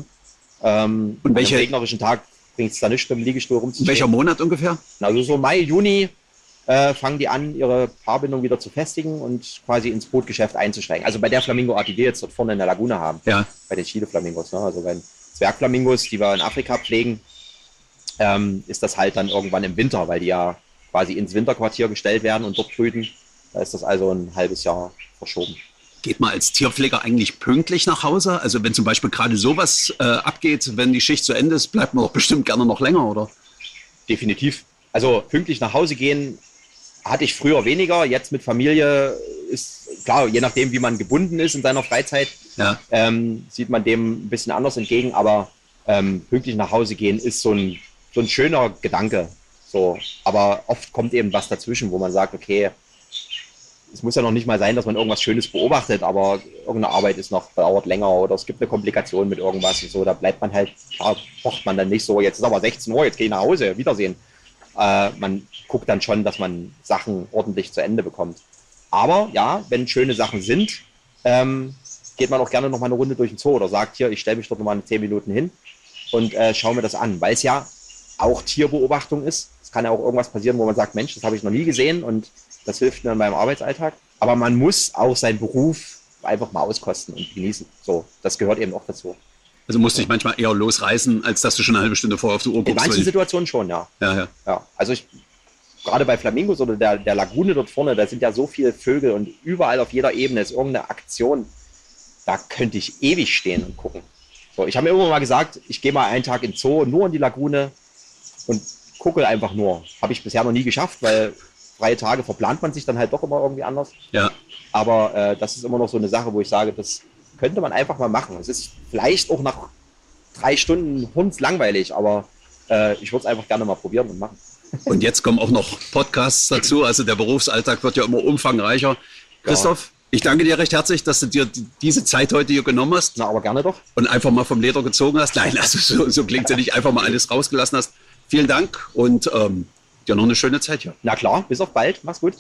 [SPEAKER 5] Ähm,
[SPEAKER 4] und welche,
[SPEAKER 5] an einem regnerischen Tag bringt es da nichts, mit dem Liegestuhl rumzustehen.
[SPEAKER 4] Welcher Monat ungefähr?
[SPEAKER 5] Also so Mai, Juni äh, fangen die an, ihre Paarbindung wieder zu festigen und quasi ins Brutgeschäft einzusteigen. Also bei der Flamingoart, die wir jetzt dort vorne in der Lagune haben,
[SPEAKER 4] ja.
[SPEAKER 5] bei den Chile-Flamingos, ne? Also bei den Zwergflamingos, die wir in Afrika pflegen, ähm, ist das halt dann irgendwann im Winter, weil die ja quasi ins Winterquartier gestellt werden und dort brüten. Da ist das also ein halbes Jahr verschoben.
[SPEAKER 4] Geht man als Tierpfleger eigentlich pünktlich nach Hause? Also wenn zum Beispiel gerade sowas äh, abgeht, wenn die Schicht zu Ende ist, bleibt man doch bestimmt gerne noch länger, oder?
[SPEAKER 5] Definitiv. Also pünktlich nach Hause gehen hatte ich früher weniger. Jetzt mit Familie ist klar, je nachdem, wie man gebunden ist in seiner Freizeit,
[SPEAKER 4] ja.
[SPEAKER 5] ähm, sieht man dem ein bisschen anders entgegen. Aber ähm, pünktlich nach Hause gehen ist so ein, so ein schöner Gedanke. So. Aber oft kommt eben was dazwischen, wo man sagt, okay, es muss ja noch nicht mal sein, dass man irgendwas Schönes beobachtet, aber irgendeine Arbeit ist noch, dauert länger oder es gibt eine Komplikation mit irgendwas und so, da bleibt man halt, da pocht man dann nicht so, jetzt ist aber sechzehn Uhr, jetzt gehe ich nach Hause, Wiedersehen. Äh, man guckt dann schon, dass man Sachen ordentlich zu Ende bekommt. Aber ja, wenn schöne Sachen sind, ähm, geht man auch gerne noch mal eine Runde durch den Zoo oder sagt, hier, ich stelle mich dort noch mal zehn Minuten hin und äh, schaue mir das an, weil es ja auch Tierbeobachtung ist. Es kann ja auch irgendwas passieren, wo man sagt, Mensch, das habe ich noch nie gesehen und das hilft mir in meinem Arbeitsalltag. Aber man muss auch seinen Beruf einfach mal auskosten und genießen. So, das gehört eben auch dazu.
[SPEAKER 4] Also musst du dich manchmal eher losreißen, als dass du schon eine halbe Stunde vorher auf die Uhr guckst.
[SPEAKER 5] In manchen Situationen schon, ja.
[SPEAKER 4] Ja, ja.
[SPEAKER 5] ja. Also ich gerade bei Flamingos oder der, der Lagune dort vorne, da sind ja so viele Vögel und überall auf jeder Ebene ist irgendeine Aktion. Da könnte ich ewig stehen und gucken. So, ich habe mir irgendwann mal gesagt, ich gehe mal einen Tag in den Zoo, nur in die Lagune und gucke einfach nur. Habe ich bisher noch nie geschafft, weil freie Tage verplant man sich dann halt doch immer irgendwie anders.
[SPEAKER 4] Ja.
[SPEAKER 5] Aber äh, das ist immer noch so eine Sache, wo ich sage, das könnte man einfach mal machen. Es ist vielleicht auch nach drei Stunden hundslangweilig, aber äh, ich würde es einfach gerne mal probieren und machen.
[SPEAKER 4] Und jetzt kommen auch noch Podcasts dazu. Also der Berufsalltag wird ja immer umfangreicher. Christoph, ich danke dir recht herzlich, dass du dir diese Zeit heute hier genommen hast.
[SPEAKER 5] Na, aber gerne doch.
[SPEAKER 4] Und einfach mal vom Leder gezogen hast. Nein, also so, so klingt es ja nicht. Einfach mal alles rausgelassen hast. Vielen Dank und ähm, dir noch eine schöne Zeit hier.
[SPEAKER 5] Na klar, bis auf bald. Mach's gut.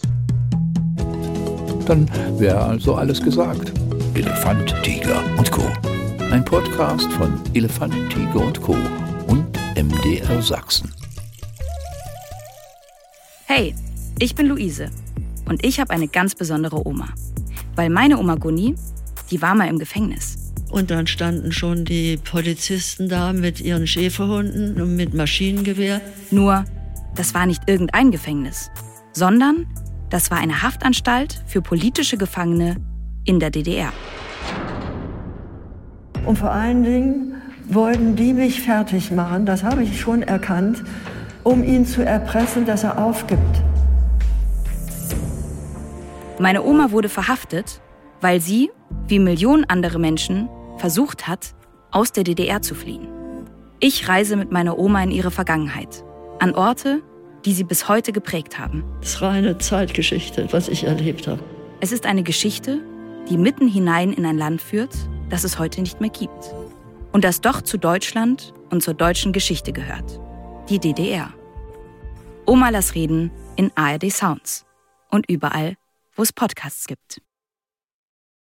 [SPEAKER 2] Dann wäre also alles gesagt. Elefant, Tiger und Co. Ein Podcast von Elefant, Tiger und Co. und M D R Sachsen.
[SPEAKER 1] Hey, ich bin Luise und ich habe eine ganz besondere Oma. Weil meine Oma Gunni, die war mal im Gefängnis.
[SPEAKER 6] Und dann standen schon die Polizisten da mit ihren Schäferhunden und mit Maschinengewehr.
[SPEAKER 1] Nur, das war nicht irgendein Gefängnis, sondern das war eine Haftanstalt für politische Gefangene in der D D R.
[SPEAKER 6] Und vor allen Dingen wollten die mich fertig machen, das habe ich schon erkannt, um ihn zu erpressen, dass er aufgibt.
[SPEAKER 1] Meine Oma wurde verhaftet, weil sie, wie Millionen andere Menschen, versucht hat, aus der D D R zu fliehen. Ich reise mit meiner Oma in ihre Vergangenheit, an Orte, die sie bis heute geprägt haben.
[SPEAKER 6] Das ist reine Zeitgeschichte, was ich erlebt habe.
[SPEAKER 1] Es ist eine Geschichte, die mitten hinein in ein Land führt, das es heute nicht mehr gibt. Und das doch zu Deutschland und zur deutschen Geschichte gehört. Die D D R. Oma lass reden in A R D Sounds und überall, wo es Podcasts gibt.